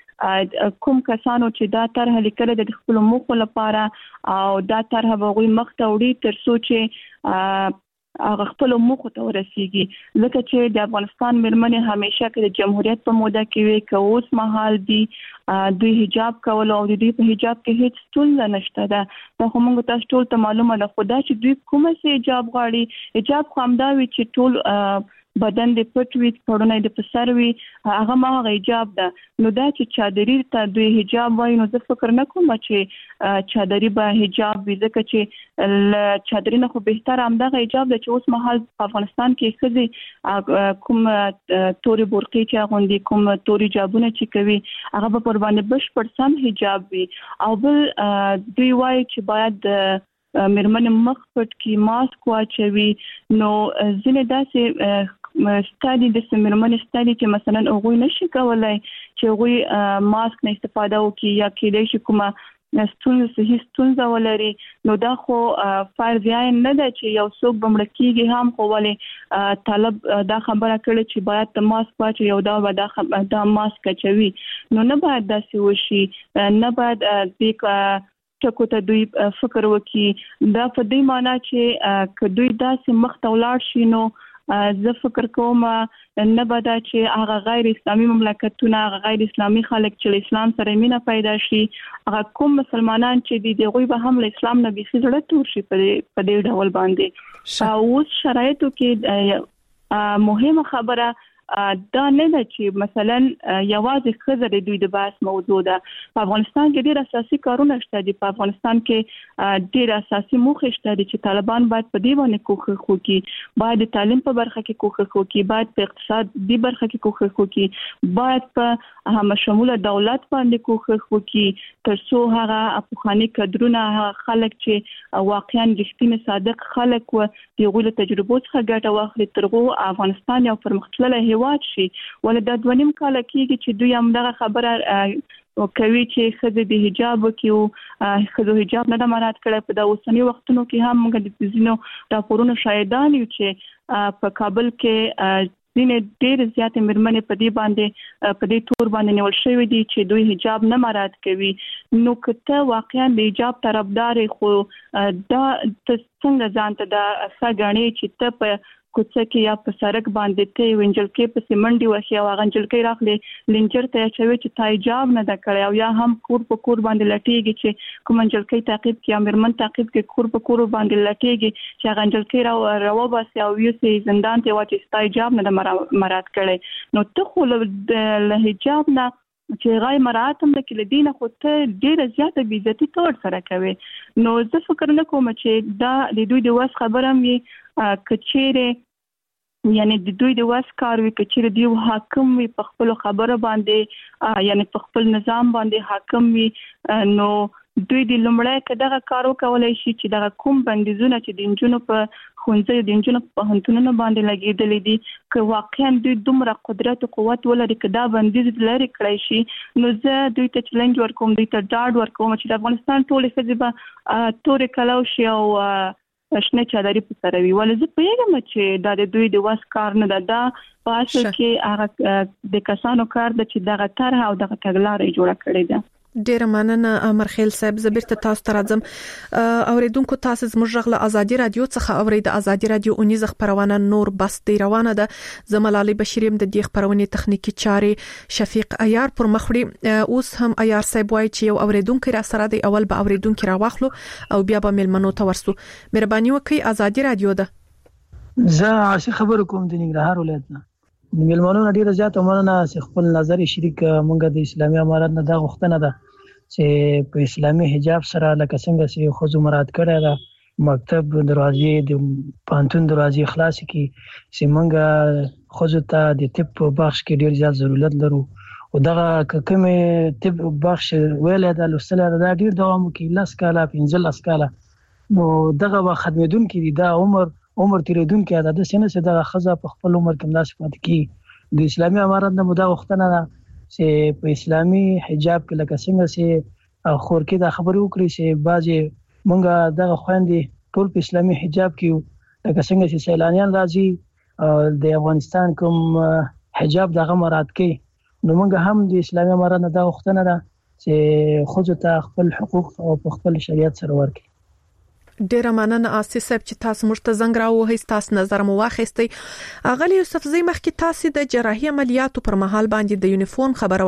چې کوم کسانو چې دا طرح لیکل د خپل موخو لپاره او دا طرح وغوي مخ ته وړي تر څو چې هغه خپل موخو ته ورسیږي. ځکه چې د افغانستان میرمنې همیشه کې د جمهوریت په موده کې وي که اوس مهال دي دوی حجاب کول او د دوی په حجاب کې هیڅ ستونزه نشته ده. دا خو موږ تاسو ټول ته معلومه ده. خو دا چې دوی کومه سي حجاب غواړي حجاب خو همدا وي چې ټول بدن د پټ وي پړونی د پسر وي هغه ما هغه حجاب ده. نو دا چې چادري ته دوی حجاب وایي نو زه فکر نه کوم چې چادري به حجاب وي ځکه چې چادري نه خو بهتر همدغه حجاب ده چې اوس مهال په افغانستان کې ښځې کوم توري برقې چې اغوندي کوم توري حجابونه چې کوي هغه به پر باندې بشپړ سم حجاب وي. او بل دوی وایي چې باید میرمنې مخ پټ کی ماسک واچوي. نو ځینې داسې ستادي د سیمرمنې ستادي چې مثلا هغه نشي کولای چې هغه ماسک نه استفاده وکړي یا کېدای شي کومه ستونزه صحیح ستونزه ولري. نو دا خو فرض یې نه ده چې یو څوک بمړ کېږي هم خو ولې طالب دا خبره کړي چې باید د ماسک واچي یو دا به دا دا ماسک چوي. نو نه باید داسې وشي نه باید د ټکو ته دوی فکر وکړي. دا په دې معنی چې که دوی داسې مخ ته ولاړ شي نو زه فکر کوم نه به دا چې هغه غیر اسلامي مملکتونه هغه غیر اسلامي خلک چې اسلام سره مینه پیدا شي هغه کوم مسلمانان چې دي دغوی به هم له اسلام نه بيخي زړه تور شي په دې ډول باندې. او شرایطو کې مهمه خبره دا نه ده چې مثلا یوازې خزر دوی د بحث موضوع ده. په افغانستان کې ډېر اساسي کارونه شته دي. په افغانستان کې ډېر اساسي موخې شته دي چې طالبان باید په دې باندې کوښښ وکړي. باید د تعلیم په برخه کې کوښښ وکړي باید په اقتصادي برخه کې کوښښ وکړي باید په همشموله دولت باندې کوښښ وکړي تر څو هغه افغاني کډرونه خلک چې واقعا رښتینی صادق خلک و دغه له تجربو څخه ګټه واخلي ترغو افغانستان یو پرمختللی هیواد شي. ولې د دوه نیم کال کېږي چې دوی هم دغه خبره کوي چې خزه د حجاب کې خزه حجاب نه مراعات کړي. په د اوسنی وختونو کې هم موږ د زینو راپورونو شاهدان یو چې په کابل کې ځینې ډېر زیاتې میرمنې په دې باندې په دې تور باندې نیول شوې دي چې دوی حجاب نه مراعات کوي. نو کته واقعا د حجاب طرفدار خو دا څنګه ځان ته دا څنګه چې ته په کوڅه کې یا په سړک باندې ته وینجل کې په سیمنډي وشي او غنجل کې راخلي لنجر ته چوي چې تا حجاب نه د کړی او یا هم کور په کور باندې لټيږي چې کوم منجل کې تعقیب کې امرمن تعقیب کې کور په کور باندې لټيږي چې غنجل کې را راو باسي او یو سي زندان ته واچي تا حجاب نه د مراد کړي. نو ته خو له حجاب نه چې غای مراعات هم د کله دینه خو ته ډیره زیاته بی عزتی تور سره کوي. نو زه فکر نه کوم چې دا د دوی د واس خبره مې کچېره یعنی د دوی د واس کار وی کچېره دی حاکم وي په خپل خبره باندې یعنی په خپل نظام باندې حاکم وي. نو دوی د لومړی کداغه کارو کولای شي چې دغه کوم بندیزونه چې د انجونو په خونځي د انجونو په هنتونو باندې لګیدلې دي که واقعا دوی دومره قدرت او قوت ولري کدا بندیز لري کړی شي نو زه دوی ته چیلنج ورکوم دوی ته ډاډ ورکوم چې د افغانستان ټول فزیبه تورې کلاو شي او شنه چادرې په سره وي ولې زه پیغام چې د دوی د واس کار نه ده دا په اصل کې هغه د کسانو کار د چې دغه طرح او دغه تګلارې جوړه کړې ده. ډیر مننه مرخیل صاحب زبرته تاسو ته راځم. اوریدونکو تاسو زموږ غږ له ازادي رادیو څخه اورید ازادي رادیو اونیز خبرونه نور بس دی روانه ده. زملالي بشیریم د دې خبرونه تخنیکی چارې شفیق عیار پر مخړي اوس هم عیار صاحب وایي چې یو اوریدونکو را سره دی اول به اوریدونکو را واخلو او بیا به ملمنو ته ورسو. مهرباني وکړئ ازادي رادیو ده. زه عاشق خبر کوم د ننګرهار ولایت نه ملمنو ډیره زیاته مننه چې خپل نظر شریک مونږ د اسلامي امارات نه دا غوښتنه ده چې په اسلامي حجاب سره لکه څنګه چې خو مراد کړی دا مکتب دروازې د پانتون دروازې خلاص کی چې مونږ خو ته د طب په بخش کې ډیر زیات ضرورت لرو او دغه کومه طب بخش ویل دا لسله دا ډیر دوام کوي لاس کاله پنځل لاس کاله نو دغه به خدمتون کې دا عمر عمر تیریدون کې عادت سینه چې د خزه په خپل عمر کې مداس پات کی د اسلامي امارات نه مدا وختنه ده چې په اسلامي حجاب کې لکه څنګه چې خور کې دا خبرې وکړي چې بعضي مونږه دغه خويندې ټول په اسلامي حجاب کې لکه څنګه چې سیلانیان راځي د افغانستان کوم حجاب دغه مراد کې نو مونږ هم د اسلامي امارات نه دا وختنه ده چې خو ته خپل حقوق او خپل شریعت سره ورکړي. ډیر مننه آسی صاحب چې تاسو مرته زنګ راوهی تاسو نظر مو واخیستي. اغلی یوسف زئی مخکې تاسو د جراحي عملیاتو پر مهال باندې د یونیفورم خبره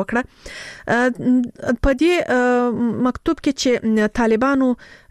وکړه. په دې مکتوب کې چې طالبانو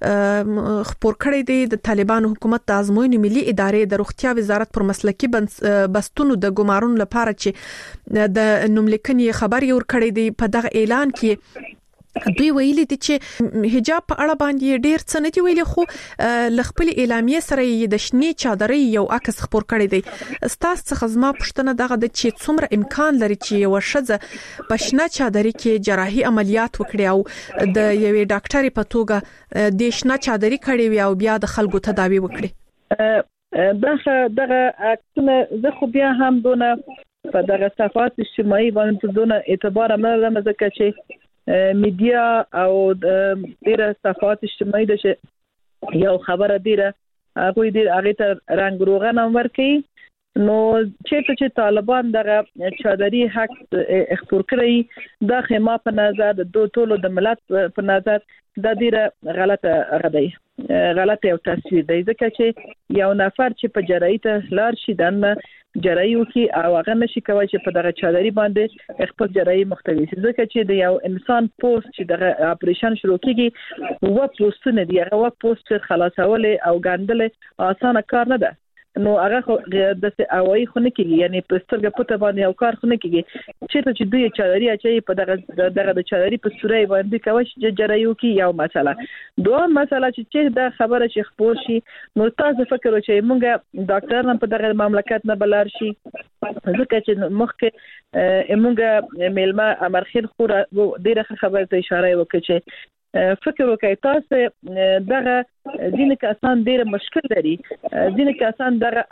خبر کړی دی د طالبانو حکومت د ازموینې ملي ادارې د روغتیا وزارت پر مسلکي بستونو د ګمارون لپاره چې د نوملیکنې خبر یې ور کړی دی په دغه اعلان کې دوی ویلي دي چې حجاب په اړه باندې ډیر څه نه دی ویلي خو لخپل اعلامیه سره د شنی چادرې یو عکس خبر کړی دی. ستاسو څخه زما پښتنه دغه د چې څومره امکان لري چې یو شزه په شنه چادرې کې جراحي عملیات وکړي او د یوې ډاکټرې په توګه د شنه چادرې کړي وي او بیا د خلکو تداوی وکړي. دغه دغه اکټونه زه خو بیا هم دونه په دغه صفحات اجتماعي باندې دونه اعتبار نه لرم ځکه چې میډیا او ډیره صفحات اجتماعي د یو خبره ډیره هغه ډیر هغه ته رنگ روغن ورکي نو چې چې طالبان دغه چادري حق اختیار کړی د خما په نظر د دوه ټولو د ملت په نظر دا ډیره غلطه غدي غلطه او تصویر دی ځکه چې یو نفر چې په جراحي ته لار شي دنه جراحي وکي او هغه نشي کوي چې په دغه چادري باندې خپل جراحي مختوي ځکه چې د یو انسان پوسټ چې دغه اپریشن شروع کیږي و پوسټونه دی هغه و پوسټ خلاصول او ګاندل اسانه کار نه ده نو هغه د اوای خو نه کیږي یعنی په سترګه پته باندې او کار خو نه کیږي چې ته چې دوی چادري اچي په دغه دغه د چادري په سوري باندې کوي چې جراحي وکي یو مسله دوه مسله چې دا خبره چې خبر شي نو تاسو فکر وکړئ مونږه ډاکټر هم په دغه مملکت نه بلار شي ځکه چې مخکې مونږه میلمه امرخیل خو ډیره خبره ته اشاره وکړي چې فکر وکړئ تاسو دغه ځینې کسان ډېر مشکل لري ځینې کسان دغه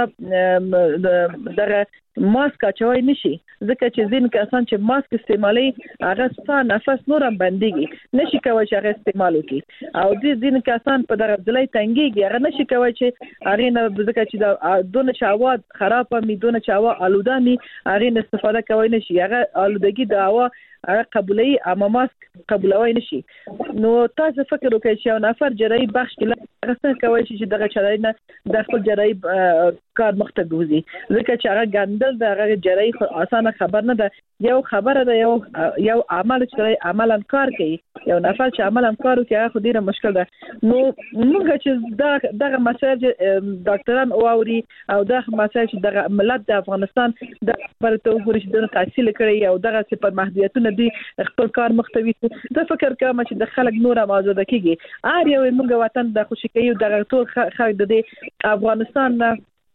اته دغه ماسک اچوي نشي ځکه چې ځینې کسان چې ماسک استعمالي هغه ستاسو نفس نورم بنديږي نشي کوي چې هغه استعمال وکړي او دې ځینې کسان په دغه ځلای تنګيږي هغه نشي کوي چې هغه نه ځکه چې دا دونه چاوا خراب می دونه چاوا آلودامي هغه استفاده کوي نشي هغه آلودګي د هوا هغه قبولي اما ماسک قبولوي نشي نو تاسو فکر وکړئ چې یو نفر جراحي بخش کې غوښتنه کوي چې دغه چاري نه د خپل جراحي کار مخته ګوزي ځکه چې هغه ګندل دغه جراحي اسانه خبر نه ده یو خبره ده یو یو عمل چې عملاً کار کوي یو نفر چې عملاً کار کوي هغه ډیره مشکل ده نو موږ چې دغه مسایل ډاکټران اوري او دغه مسایل چې دغه ملت د افغانستان د پرته وګوري چې د تحصیل کړي او دغه چې پر محدودیتونه دي خپل کار مختوي د فکر کوم چې د خلک نور آزاد کیږي ار یو موږ وطن د خوشی کوي دغه ټول خلک د افغانستان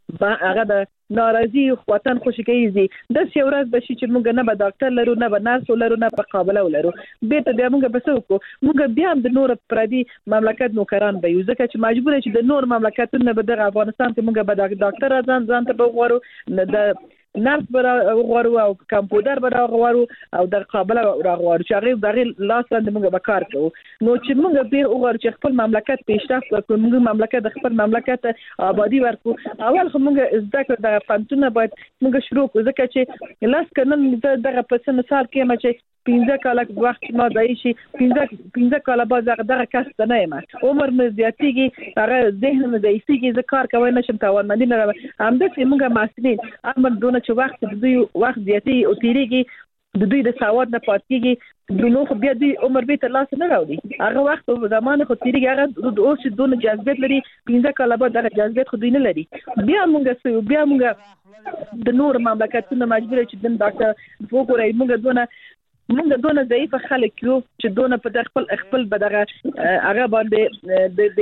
با هغه د ناراضي وطن خوشکېږي د سیورات بشي چې موږ نه به ډاکټر لرو نه به نرس لرو نه به قابله ولرو به ته بیا موږ به څه وکړو موږ بیا د نور پردي مملکت نوکران به یو ځکه چې مجبور چې د نور مملکتونو به د افغانستان کې موږ به ډاکټر ځان ځان ته وغواړو د نرس به راغواړو او کمپیوټر به راغواړو او د قابله راغواړو چې هغه دغه لاس باندې موږ به کار کوو نو چې موږ به وغواړو چې خپل مملکت پیشرفت وکړو موږ مملکت د خپل مملکت آبادی ورکړو اول خو موږ زده کړو د پانتونه باید موږ شروع کړو ځکه چې لاس کنن دغه په سن سال کې ما چې پنځه کاله وخت ما دای شي پنځه پنځه کاله بعد دغه کس نه یم عمر مې زیاتېږي هغه ذهن مې زیاتېږي زه کار کوي نشم توانمندي نه همدا چې موږ مسؤلین امر دونه چې وخت د دوی وخت زیاتې او تیریږي د دوی د سواد نه پاتېږي د نو خو بیا دوی عمر به تر لاس نه راوړي هغه وخت په زمانه خو تیریږي هغه د اوس دونه جذبیت لري پنځه کاله بعد دغه جذبیت خو دوی نه لري بیا موږ بیا موږ د نور مملکتونو مجبور چې د ډاکټر وګورئ موږ دونه موږ دونه ضعیف خلک یو چې دونه په خپل خپل بدغه هغه باندې د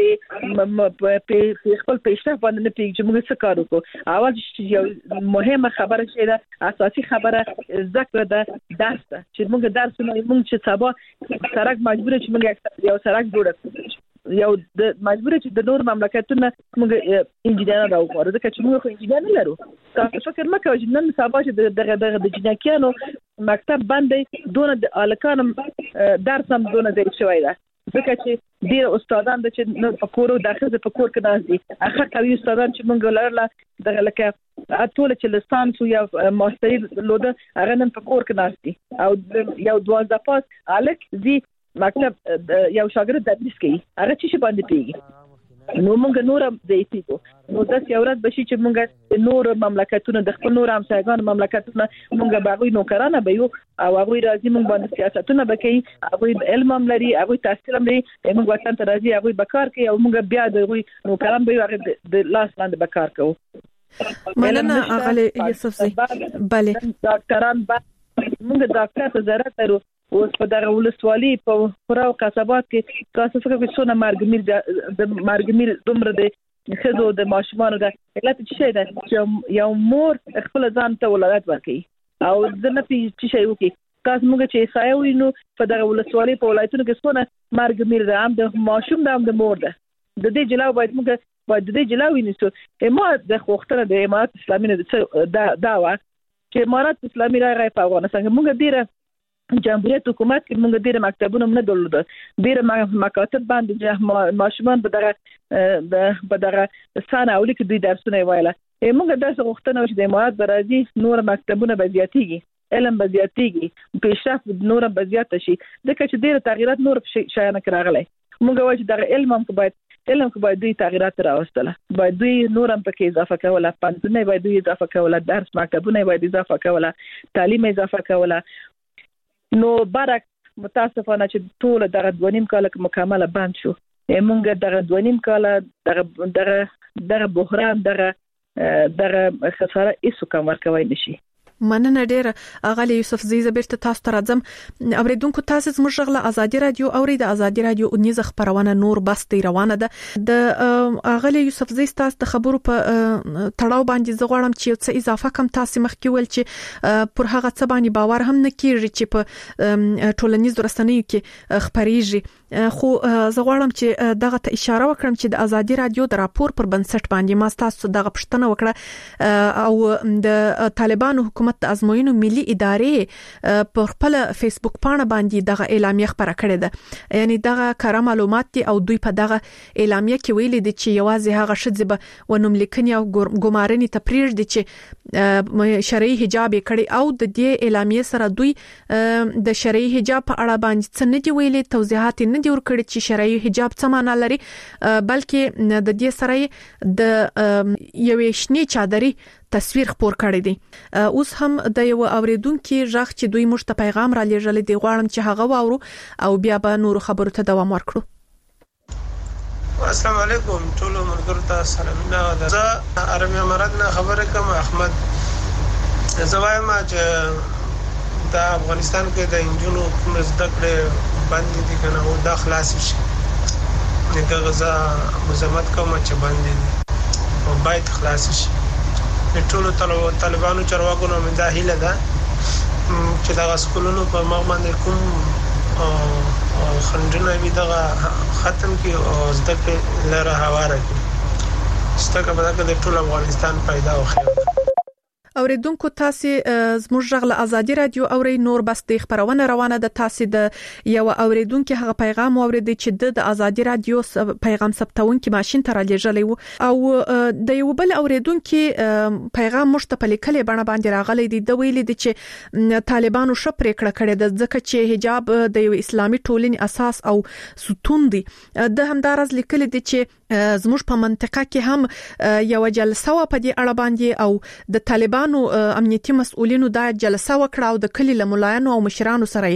د په خپل پیشرفت باندې نه پیږي چې موږ څه کار وکړو اول چې یو مهمه خبره چې ده اساسي خبره ذکر ده درس ده چې موږ درس نه موږ چې سبا سرک مجبور چې موږ یو سرک جوړ کړو یو د مجبور چې د نور مملکتونو موږ انجینر راوړو ځکه چې موږ خو انجینر نه لرو تاسو فکر مکه چې نن سبا چې دغه دغه د جنکیانو مکتب باندې دونه د الکانم درس هم دونه ځای شوی ده ځکه چې ډیر استادان د چې په کورو داخله په کور کې ناز دي هغه کوي استادان چې موږ لرله دغه لکه ټول چې لسانس یا ماستري لوده هغه نن په کور کې ناز دي او یو دوازده پاس الک زی مکتب یو شاګرد تدریس کوي هغه چې باندې پیږي نو موږ نورم زیاتیږو نو د سیورات بشي چې موږ نور مملکتونو د خپل نور همسایګان مملکتونو موږ باغوي نوکرانه به یو او هغه راځي موږ باندې سیاستونه بکې هغه علم هم لري هغه تحصیل هم لري موږ وطن ته راځي هغه بکار کوي او موږ بیا د نوکران به هغه د لاس باندې بکار کوو مننه اغلی یوسف زی bale ډاکټران موږ ډاکټر ته ضرورت لرو اوس په دغه ولسوالۍ په پراو قصبات کې تاسو فکر کوئ څونه مرګمیر د مرګمیر دومره د خزو د ماشومانو د علت څه ده چې یو مور خپل ځان ته ولادت ورکړي او د نه پی چې شی وکي تاسو موږ چې سایو نو په دغه ولسوالۍ په ولایتونو کې څونه مرګمیر ده هم د ماشوم ده هم د مور ده د دې جلاو باید موږ باید د دې جلاو ونیسو امارات د خوختره د امارات اسلامي د داوا چې امارات اسلامي راغی په افغانستان کې موږ ډیره جمهوریت حکومت کې موږ ډیره مکتبونه نه درلوده ډیره مکاتب باندې ماشومان به دغه به دغه سانه اولی کې دوی درسونه وایله موږ داسې غوښتنه وشي د امارات برازي نور مکتبونه به زیاتېږي علم به زیاتېږي پیشرفت نور به زیات شي ځکه چې ډیره تغیرات نور شایانه راغلي موږ وایو چې دغه علم هم باید علم کې باید دوی تغیرات راوستله باید دوی نور هم پکې اضافه کوله پانتونه باید دوی اضافه کوله درس مکتبونه باید اضافه کوله تعلیم اضافه کوله نو برک متاسفانه چې ټول دغه دوانیم کال مکمله بند شو موږ دغه دوانیم کال دغه دغه دغه بحران دغه دغه خساره هیڅ کوم ورکوي نشي مننه ډیره اغلی یوسف زی زبرته تاسو ته راځم اوریدونکو تاسو زموږ غږ ازادي رادیو اوري د ازادي رادیو نیز خبرونه نور بس دی روانه ده د اغلی یوسف زی تاسو د خبرو په تړاو باندې زغړم چې څه اضافه کم تاسو مخکې ول چې پر هغه څه باندې باور هم نه کیږي چې په ټولنیز رسنیو کې خبريږي خو زغړم چې دغه ته اشاره وکړم چې د ازادي رادیو د راپور پر بنسټ باندې ما تاسو دغه پښتنه وکړه او د طالبانو حکومت د ازموینو ملي ادارې په خپل فیسبوک پاڼه باندې دغه اعلامیه خبره کړې ده یعنی دغه کار معلومات دي او دوی په دغه اعلامیه کې ویلي دي چې یوازې هغه شذ به ونوم لیکنی او ګمارنې تپریر دي چې شرعي حجاب کړي او د دې اعلامیه سره دوی د شرعي حجاب په اړه باندې څه نه دی ویلي توضیحات نه دی ورکړي چې شرعي حجاب څه معنی لري بلکې د دې سره د یوې شنې چادرې تصویر خپور کړی دی اوس هم د یو اوریدونکو ژغ چې دوی مشت پیغام را لېږل دي غواړم چې هغه واورو او بیا به نور خبرو ته دوام ورکړو السلام علیکم ټول ملګرو ته سلامونه زه عربي امارات نه خبره کوم احمد زوایم چې د افغانستان کې د انجونو کوم زده کړې باندې دي کنه او د خلاص شي دغه غزا مزمت کوم چې باندې او باید خلاص شي ټولو طالبانو چارواکو نو مې دا هیله ده چې دا سکولونو په مغ باندې کوم خنډونه وي دا ختم کی او زده کړې لاره هواره کړي ستګه به دا د ټول افغانستان پیدا وخی. اوریدونکو تاسو زموږ غږ له ازادي رادیو اوري نور بس د خبرونه روانه ده. تاسو د یو اوریدونکو هغه پیغام اوریدي چې د ازادي رادیو پیغام ثبتونکو ماشين ته رالیږلی وو او د یو بل اوریدونکو پیغام مشته په لیکلې بڼه باندې راغلی دی. د ویلي دي چې طالبانو شپره کړه کړه د ځکه چې حجاب د یو اسلامي ټولنې اساس او ستون دی. د همدارز لیکلي دي چې زموږ په منطقه کې هم یو جلسه و په دې اړه باندې او د طالبانو امنیتي مسؤلینو دا جلسه وکړه او د کلی له ملایانو او مشرانو سره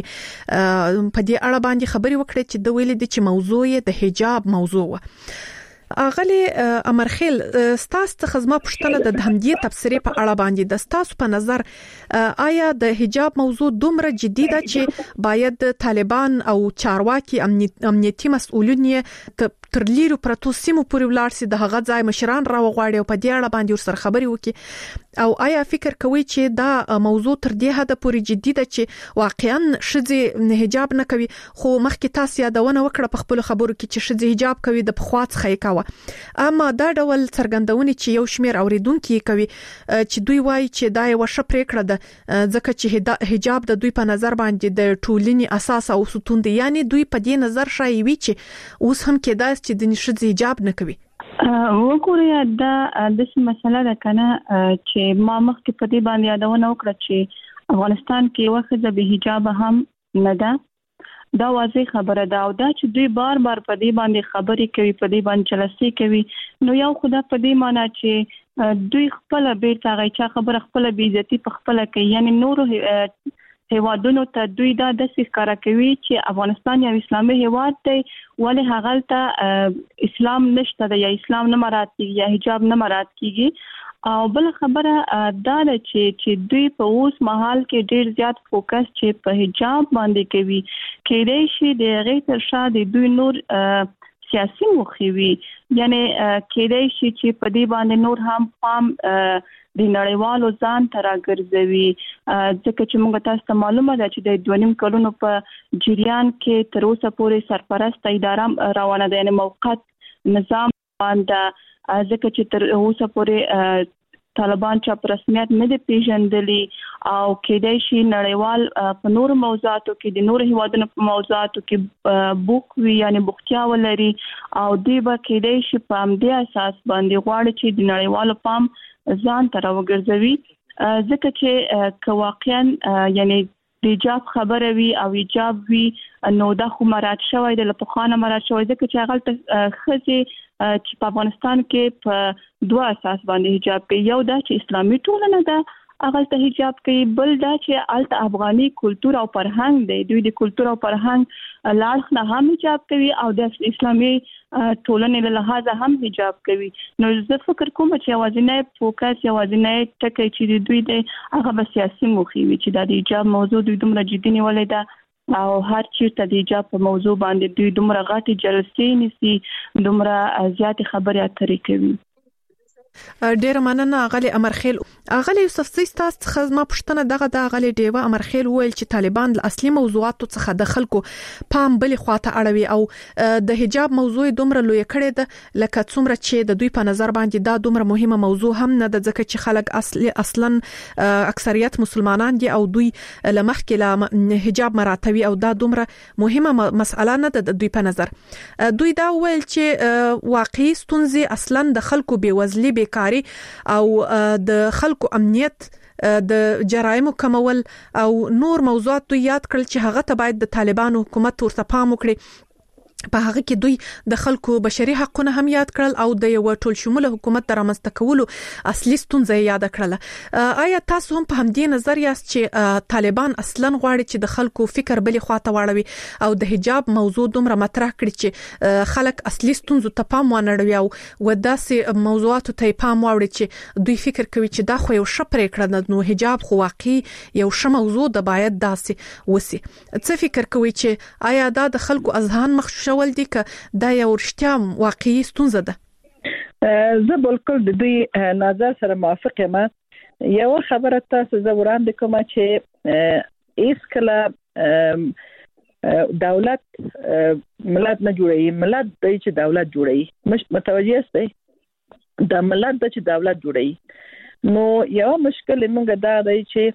په دې اړه باندې خبري وکړي چې د ویل دي چې موضوع د حجاب موضوع و. اغلی امرخیل ستاسو خدمت پښتنه د همدې تفسیری په اړه باندې د ستاسو په نظر آیا د حجاب موضوع دومره جدي ده چې باید طالبان او چارواکي امنیتي مسؤلین تر لیرو پرتو سیمو پورې ولاړ سي د هغه ځای مشران را وغواړي او په دې اړه باندې ورسره خبري وکړي او آیا فکر کوي چې دا موضوع تر دې حد پورې جدي ده چې واقعا شذ حجاب نه کوي خو مخکې تاسو یادونه وکړه په خپل خبرو کې چې شذ حجاب کوي د پخوات خې کاوه اما دا ډول څرګندونې چې یو شمیر اوریدونکو کوي چې دوی وایي چې دا یو شپره کړه ده ځکه چې حجاب د دوی په نظر باندې د ټولنې اساس او ستون دی یعنی دوی په دې نظر شایي وي چې اوس هم کېدای چې د نشد حجاب نه کوي. وګورئ دا د څه مسله ده کنه چې ما مخکې په دې باندې یادونه وکړه چې افغانستان کې وخت د حجاب هم نه ده. دا واضح خبره ده او دا چې دوی بار بار په دې باندې خبرې کوي په دې باندې جلسې کوي نو یو خدا په دې معنی چې دوی خپل بیرته غیچا خبره خپل بی عزتی په خپل کوي یعنی نور هیوادونو ته دوی دا د ښکارا کوي چې افغانستان یو اسلامي هیواد دی ولې هغه ته اسلام نشته د یا اسلام نه مراد کیږي یا حجاب نه مراد کیږي او بل خبره دا ده چې چې دوی په اوس مهال کې ډیر زیات فوکس چې په حجاب باندې کوي کېدای شي د غیر تر شاده دوی نور سیاسي مخوي یعنی کېدای شي چې په دې باندې نور هم پام د نړیوالو ځان تر راګرځوي ځکه چې موږ تاسو ته معلومه ده چې د دوه نیم کلونو په جریان کې تر اوسه پورې سرپرست اداره روانه ده یعنی موقت نظام باندې ځکه چې تر اوسه پورې طالبان چې په رسمیت نه دي پیژندلي او کېدای شي نړیوال په نور موضوعاتو کې د نور هیوادونو په موضوعاتو کې بوک وی یعنی بوختیا ولري او دی به کېدای شي په همدې اساس باندې غواړي چې د نړیوالو پام ځان تر وګرځوي ځکه چې که واقعا یعنی د حجاب خبره وی او حجاب وی نو دا خو مراد شوی د لپخانه مراد شوی ځکه چې هغه خزي چې په افغانستان کې په دوه اساس باندې حجاب کوي یو دا چې اسلامي ټولنه ده هغه ته حجاب کوي بل دا چې الته افغاني کلچر او فرهنګ دی دوی د کلچر او فرهنګ لاړ نه هم حجاب کوي او د اسلامي ټولنې له لحاظه هم حجاب کوي نو زه فکر کوم چې اوازنه فوکس اوازنه ټکي چې دوی د هغه سیاسي مخوي چې د حجاب موضوع دوی دومره جدي نیولې ده او هر چیرته د حجاب په موضوع باندې دوی دومره غاټي جلسې نيسي دومره زیات خبرې اترې کوي. ډیر مننه غلي امرخیل غلي یوسف سیستاست خدمت پښتنه دغه د غلي دیوه امرخیل ویل چې طالبان له اصلي موضوعاتو څخه د خلکو پام بل خواته اړوي او د حجاب موضوع دومره لوی کړي ده لکه څومره چې د دوی په نظر باندې دا دومره مهمه موضوع هم نه ده ځکه چې خلک اصلي اصلا اکثریت مسلمانان دي او دوی لمخکې له حجاب مراتبي او دا دومره مهمه مسأله نه ده د دوی په نظر دوی دا ویل چې واقعي ستونزې اصلا د خلکو بیوزلي بیکاری او د خلکو امنیت د جرایمو کمول او نور موضوعات یاد کړل چې هغه ته باید د طالبانو حکومت ورته پام وکړي په هغه کې دوی د خلکو بشري حقوقونه هم یاد کړل او د یو ټول شموله حکومت د رامنځته کولو اصلي ستونزې یاد کړل. آیا تاسو هم په همدې نظر یاست چې طالبان اصلا غواړي چې د خلکو فکر بلی خواته واړوي او د حجاب موضوع دومره مطرح کړي چې خلک اصلي ستونزو ته پام ونړوي او وداسې موضوعاتو ته پام واړي چې دوی فکر کوي چې دا خو یو شپره کړه نو حجاب خو واقعي یو ش موضوع د باید داسې وسی څه فکر کوي چې آیا دا د خلکو اذهان مخ ول دي که دا یو رښتیا واقعي ستونزه ده؟ زه بالکل د دوی نظر سره موافق یم. یو خبره تاسو زه وړاندې کوم چې ایس کله دولت ملت نه جوړي، ملت د چې دولت جوړي. مش متوجه یاست د ملت د چې دولت جوړي. نو یو مشکل موږ دا دی چې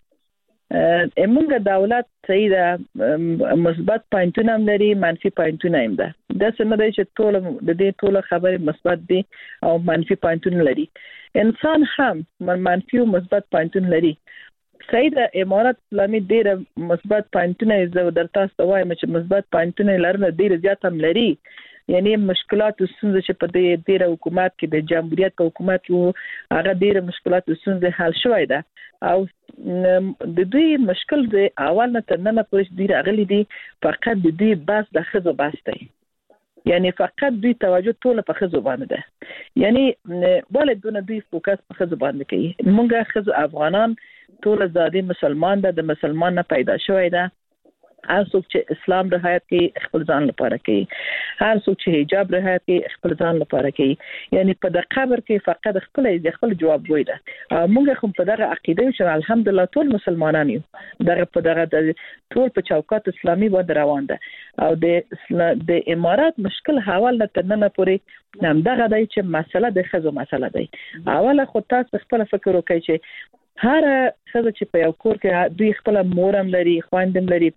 موږ دولت صحیح ده مثبت پوینټونه هم لري، منفي پوینټونه هم ده. دا څنګه دی چې ټول د دې ټول خبرې مثبت دي او منفي پوینټونه لري. انسان هم منفي او مثبت پوینټونه لري. صحیح ده امارات اسلامي ډېر مثبت پوینټونه زه درته وایم چې مثبت پوینټونه لرنه ډېر زیات هم لري. یعنی مشکلات او ستونزې چې په دې ډېر حکومت کې د جمهوریت په حکومت کې هغه ډېر مشکلات او ستونزې حل شوی ده او د دوی مشکل د اول نه تر نن پورې ډېر اغلي دي. فقط د دوی بس د خزو بس دی، یعنی فقط دوی توجه ټول په خزو باندې ده. یعنی ولې دونه دوی فوکس په خزو باندې کوي؟ موږ خزو افغانان ټول زادي مسلمان ده، د مسلمان نه پیدا شوی ده. هر څوک چې اسلام رعایت کوي خپل ځان لپاره کوي، هر څوک چې حجاب رعایت کوي خپل ځان لپاره کوي. یعنی په د قبر کې فقط خپل خپل جواب وای ده. موږ هم په دغه عقیده چې الحمدلله ټول مسلمانان یو، دغه په دغه ټول په چوکاټ اسلامي باندې روان ده. او د د امارات مشکل حواله نه ترنه پورې هم دغه دی چې مسله د خزو مسله دی. اوله خو تاسو خپل فکر وکړئ چې هر خزه چې په یو کور کې دوی خپل مورم لري، خواندم لري،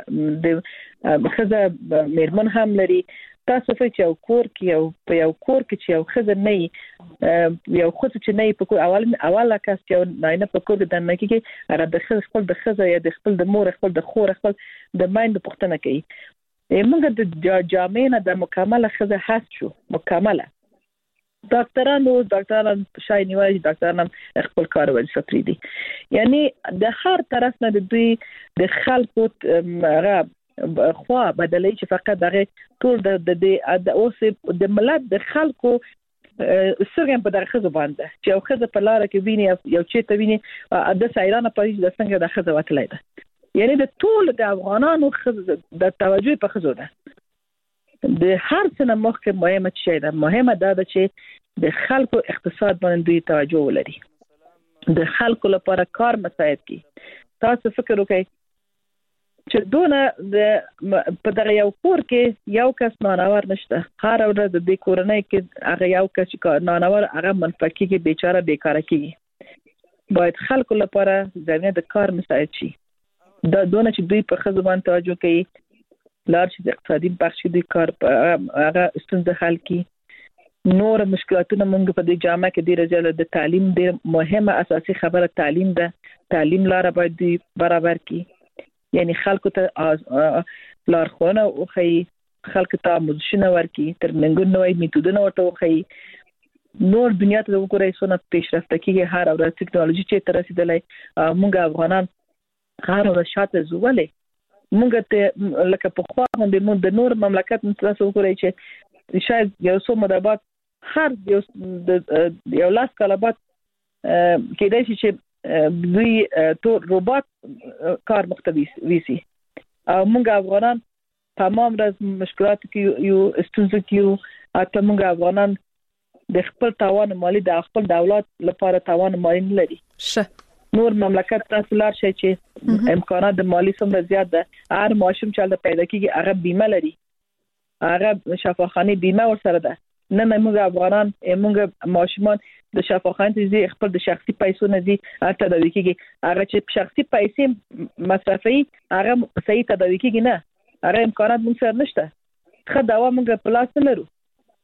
د خزه میرمن هم لري. تاسو په یو کور کې یو په یو کور کې چې یو خزه نه یو خزه چې نه په کور اول اوله کس چې نه په کور د نه کې هغه د خزه خپل د خزه یا د خپل د مور خپل د خور خپل د مایند پښتنه کوي. موږ د جامعه د مکمله خزه هست شو مکمله ډاکټرانو ډاکټران شای نیوي ډاکټران خپل کار وظیفه پری دي. یعنی د هر طرف نه د دوی د خلکو هغه خو بدلې چې فقط دغه ټول د د اوس د ملت د خلکو سرګم په دغه زبان ده چې یو خزه په لار کې ویني یو چې ته ویني د سایرانه پاریس د څنګه د خزه وتلای ده. یعنی د ټول د افغانانو خزه د توجه په خزه ده. د هر څه نه مخکې مهمه شی ده، مهمه ده چې د خلکو اقتصاد باندې دوی توجه ولري، د خلکو لپاره کار مساعد کی. تاسو فکر وکړئ چې دونه د په دغه یو کور کې یو کس نانور نشته، هر ورځ د دې کورنۍ کې هغه یو کس چې نانور هغه منفقي کې بیچاره بیکاره کیږي. باید خلکو لپاره زمینه د کار مساعد شي. دا دونه چې دوی په خزو باندې توجه کوي لار چې د اقتصادي بخش دوی کار هغه ستونزې حل کی. نور مشکلاتونه موږ په دې جامعه کې ډیره زیاته د تعلیم د مهمه اساسي خبره تعلیم ده. تعلیم لار باید دوی برابر کی، یعنی خلکو ته لارښوونه وکړي، خلکو ته آموزشونه ورکړي، ترمنګونه نوې میتودونه ورته وکړي. نور دنیا ته وګورئ څونه پیشرفته کیږي، هر ورځ ټکنالوژي چې تر رسیدلای. موږ افغانان هر ورځ شاته زولې. موږ ته لکه په خوا باندې موږ د نور مملکت تاسو وګورئ چې شاید یو څو مدابات هر یو یو لاس کاله بعد کېدای شي چې دوی تو روبوت کار مختوي ویسي. او موږ افغانان تمام ورځ مشکلات کې یو ستونزې کې اته موږ افغانان د خپل توان مالی د خپل دولت لپاره توان مالی نه لري. شه نور مملکت تاسو لار شي چې امکانات د مالی څومره زیات ده. هر ماشوم چې د پیدا کیږي هغه بیمه لري، هغه شفاخانه بیمه ورسره ده. نه موږ افغانان موږ ماشومان د شفاخانه دي خپل د شخصي پیسو نه دي تداوی کیږي. هغه چې شخصي پیسې مصرفي هغه صحیح تداوی کیږي نه، هغه امکانات موږ سره نشته. خو دا و موږ په لاس نه لرو.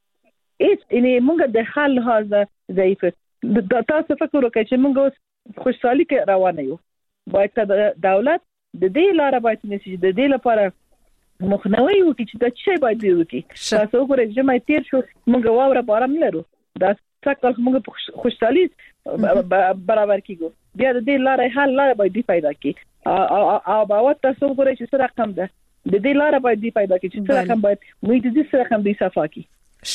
هیڅ یعنی موږ د حل حال ضعیف. تاسو فکر وکړئ چې موږ خوشحالي کې روان یو. باید دولت د دې لاره باید نشي د دې لپاره مخنوي وکړي چې دا څه باید وکړي. تاسو وګورئ چې مې تیر شو موږ واوره بارم لرو، دا څنګه موږ خوشحالي برابر کیږو. بیا د دې لارې حل لاره باید پیدا کړي. او باور تاسو وګورئ چې څه رقم ده د دې لاره باید پیدا کړي چې څه رقم باید موږ د دې څه رقم دی صفا کړي.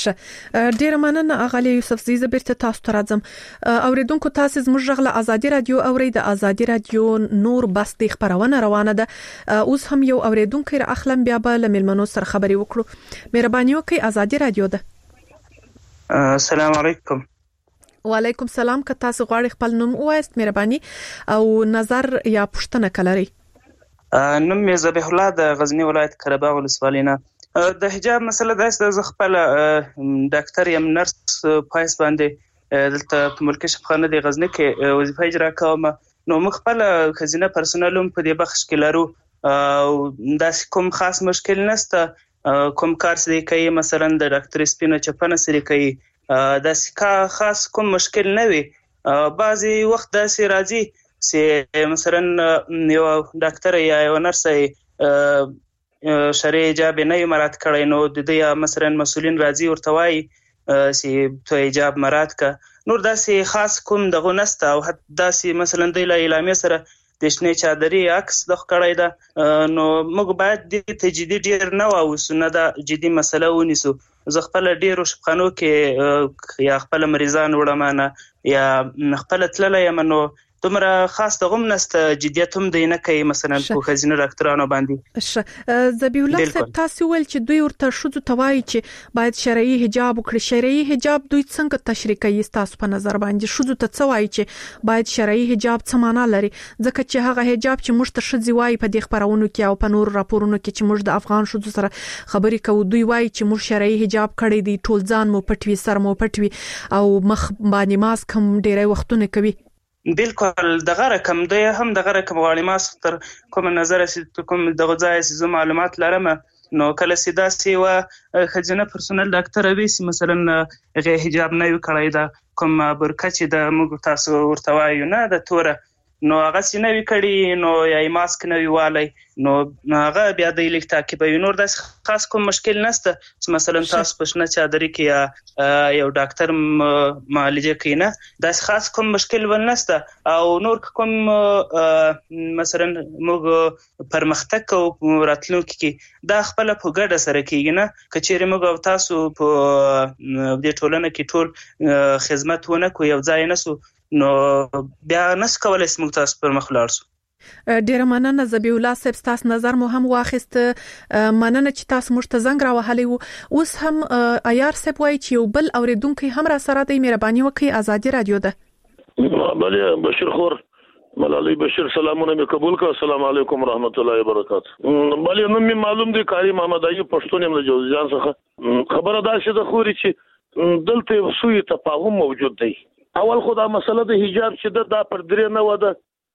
شه ډیر مننه اغلی یوسف زیزه بیرته تاسو ته راځم. اوریدونکو تاسو زموږ غږ له ازادي رادیو اوري د ازادي رادیو نور بس د خبرونه روانه ده. اوس هم یو اوریدونکو را اخلم بیا به له ملمنو سره خبري وکړو. مهرباني وکړئ ازادي رادیو ده. السلام علیکم. وعلیکم سلام. که تاسو غواړئ خپل نوم ووایاست مهرباني او نظر یا پوښتنه کولای. نوم مې ذبیح الله د غزنی ولایت قره باغ ولسوالۍ نه. د حجاب مسله داسې د خپل ډاکټر یم نرس پایس باندې دلته په ملکی شفاخانه د غزنی کې وظیفه اجرا کوم. نو موږ خپل خزینه پرسونالوم په دې بخش کې لرو او داسې کوم خاص مشکل نشته. کوم کار سره کوي مثلا د ډاکټر سپینه چپنه سره کوي داسې خاص کوم مشکل نه وي. بعضی وخت داسې راځي چې مثلا یو ډاکټر یا یو نرس شرعي حجاب نه مراعات کړی نو د دې مثلا مسؤلین راځي ورته وایي چې ته حجاب مراعات کا. نور داسې خاص کوم دغه نسته او داسې مثلا د اعلامیه سره د شنه چادري عکس د کړی دا نو موږ باید د تجدید ډیر نه واوسو نه دا جدي مسله ونیسو. زه خپل ډیرو شپخانو کې یا خپل مریضان وړمانه یا خپل تللی یم نو دومره خاص دغه نسته جديت هم دی نه کوي مثلا په خزینه ډاکټرانو باندې. ذبیح الله صاحب تاسو ول چې دوی ورته شوزو توای چې باید شرعي حجاب وکړي. شرعي حجاب دوی څنګه تشریح کوي تاسو په نظر باندې شوزو ته څه وایي چې باید شرعي حجاب څه معنا لري؟ ځکه چې هغه حجاب چې موږ ته شوزي وایي په دې خبرونو کې او په نور راپورونو کې چې موږ د افغان شوزو سره خبرې کوو دوی وایي چې موږ شرعي حجاب کړی دی ټول ځان مو پټوي سر مو پټوي او مخ باندې ماسک هم ډیره وختونه کوي. بالکل دغه رقم دی هم دغه رقم غواړي ما تر کوم نظر سي کوم دغه ځای سي معلومات لرم نو کله سیدا سی و خزینه پرسونل ډاکټر وي سي مثلا غي حجاب نه وکړای دا کوم برکه چې د موږ تاسو ورته وایو نه د توره نو هغه سي نه وکړي نو یا ماسک نه ویوالي نو هغه بیا د لیک تعقیبوي. نور د خاص کوم مشکل نشته چې مثلا تاسو په شنه چادري کې یا یو ډاکټر معالجه کوي نه د خاص کوم مشکل ونسته او نور کوم مثلا موږ پرمختګ او راتلونکي کې دا خپل په ګډه سره کیږي نه کچېره موږ تاسو په دې ټولنه کې ټول خدمت ونه کوي او ځای نسو نو بیا نس کولای سم تاسو پر مخ لاړ سو. ډیره مننه ذبیح الله صاحب تاسو نظر مو هم واخیست. مننه چې تاسو موږ ته زنګ راوهلی وو. اوس هم ایار صاحب وایي چې یو بل اوریدونکو هم را سره د مهرباني وکړي ازادي رادیو ده. بله بشیر خور ملالي بشیر سلامونه مې قبول کړ. السلام علیکم ورحمت الله وبرکاته. بله نو مې معلوم دی کاری محمد ایوب پښتون یم له جوزجان څخه. خبره دا شي د خوري چې دلته سوی تفاهم موجود دی. اول خو دا مسله د حجاب چې دا پر درې نه وده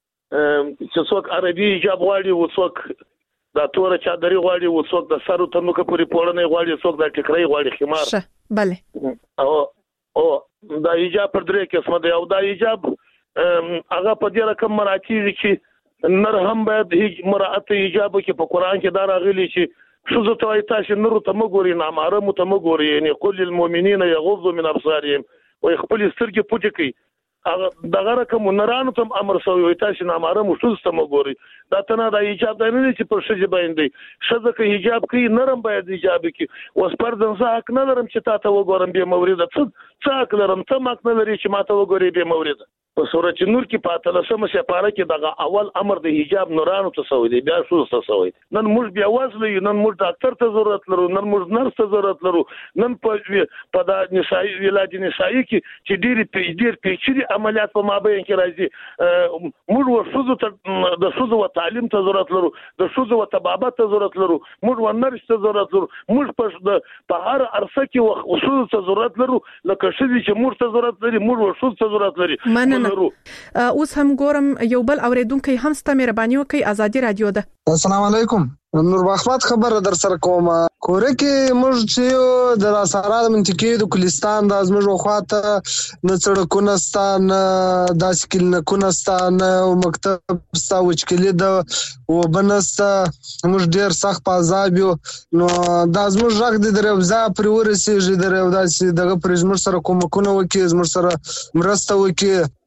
چې څوک عربي حجاب غواړي او څوک دا توره چادري غواړي او څوک د سر ته نو کپوري پوړنه غواړي څوک د ټکرای غواړي خمار. بله او او دا حجاب پر درې قسمه دی او دا حجاب هغه په دې رقم مراتب چې نر هم باید مراعات حجاب کې په قران کې دا راغلي چې شوزو ته تاسو نور ته مګوري نه محرم ته مګوري یعنی قل للمؤمنین یغضوا من ابصارهم او خپل سترګې پټې کړي. هغه دغه رقم نرانو ته امر شوی وي تاسو نه امر مو شوز ته مګوري دا ته نه د حجاب نه چې پر شجه باندې شزه کې حجاب کوي نرم باید حجاب کوي اوس پر ځنځه حق نه لرم چې تاسو وګورم به مورید څه څه حق لرم ته ماک نه لري چې ماته وګوري به مورید. په سورۃ نور کې پاتله سم سپاره کې دغه اول امر د حجاب نورانو ته سوی دی بیا شوز ته سوی نن موږ بیا وځلې نن موږ ډاکټر ته ضرورت لرو نن موږ نرس ته ضرورت لرو نن په په د نسایي ولادت نسایي کې چې ډېری ډېر پیچلي عملیات په مابین کې راځي موږ ورسوزو ته د سوزو او تعلیم ته ضرورت لرو د سوزو او طبابت ته ضرورت لرو موږ ونرس ته ضرورت لرو موږ په په هر عرصه کې وسوزو ته ضرورت لرو لکه شې چې موږ ته ضرورت لري موږ ورسوزو ته ضرورت لري. اوس هم ګورم یو بل اوریدونکو هم ست مهرباني وکي ازادي رادیو ده. السلام علیکم نور احمد خبر در سره کوم کور کې موږ چې د سارا د منطقې د کلستان د ازمج وخواته نه سړکونه ستان د سکل کونستان او مکتب ستا وچکلی د وبنست موږ ډیر سخت پازاب یو نو د ازمج راغ د دروازه پر ورسېږي دروازه دغه پرزمر سره کوم کونه وکي زمر سره مرسته وکي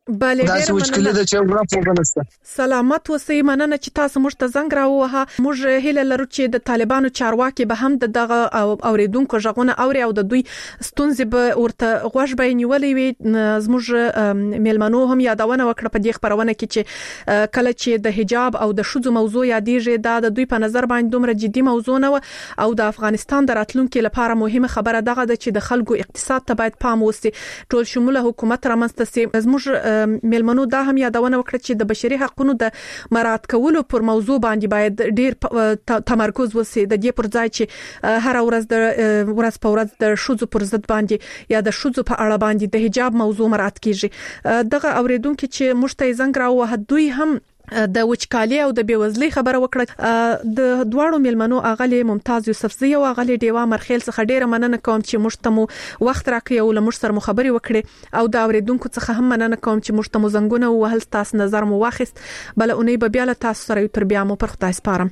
بله دا چې وچکلي د چوغرا په بنسته. سلامت اوسئ. مننه چې تاسو موږ ته زنګ راووهه. موږ هیله لرو چې د طالبانو چارواکي به هم دغه اوریدونکو ژغونه اوري او د دوی ستونزې به ورته غوږ به نیولې وي. زموږ میلمنو هم یادونه وکړه په دې خبرونه کې چې کله چې د حجاب او د شذو موضوع یادېږي دا د دوی په نظر باندې دومره جدي موضوع نه او د افغانستان د راتلونکو لپاره مهمه خبره دغه ده چې د خلکو اقتصاد ته باید پام وشي، ټول شموله حکومت رامنځته شي. زموږ میلمنو دا هم یادونه وکړه چې د بشري حقوقو د مراعات کولو پر موضوع باندې باید ډیر تمرکز وشي، د دې پر ځای چې هر ورځ د ورځ په ورځ د شذو پر ضد باندې یا د شذو په اړه باندې د حجاب موضوع مراعات کیږي. دغه اوریدونکو چې مشته زنګ راوه دوی هم د وچکالي او د بیوزلۍ خبره وکړه. د دواړو میلمنو اغلی ممتاز یوسفزی او اغلی ډیوا مرخیل څخه ډیره مننه کوم چې مشتمو وخت راکړی او لمر سره مخابري وکړي او د اوریدونکو څخه هم مننه کوم چې مشتمو زنګونه وهل تاسو نظر مو واخیست. بل اونۍ به بیا له تاسو سره تر بیا مو پر خدای سپارم.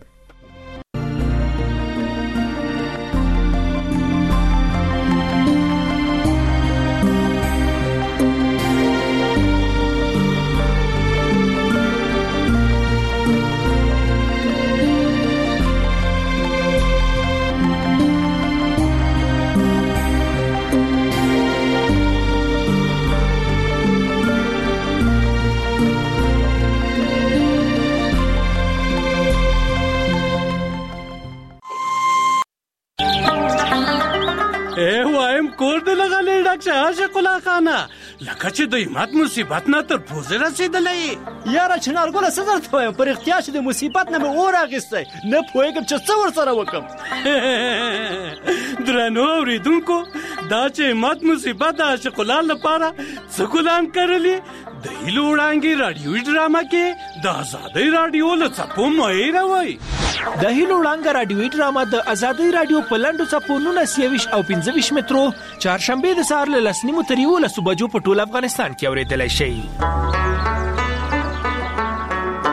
کور دې لغلې ډاکټر عاشق الله خانه لکه چې د ایمات مصیبت نه تر پوزې رسیدلې. یاره چنار ګله څه درته وایم، پر اختیار چې د مصیبت نه مې اور اخیستی نه پوهېږم چې څه ورسره وکړم. درنو اورېدونکو دا چې ایمات مصیبت د عاشق الله لپاره څه ګلان کرلي د هیلو وړانګې راډیوي ډرامه کې د ازادۍ راډیو له څپو مه هېروئ. د هیلو وړانګه راډیوي ډرامه د ازادۍ راډیو په لنډو څپو نولس یویشت او پنځه ویشت مترو چهارشنبې د سهار له لس نیمو تر یولسو بجو په ټول افغانستان کې اورېدلی شئ.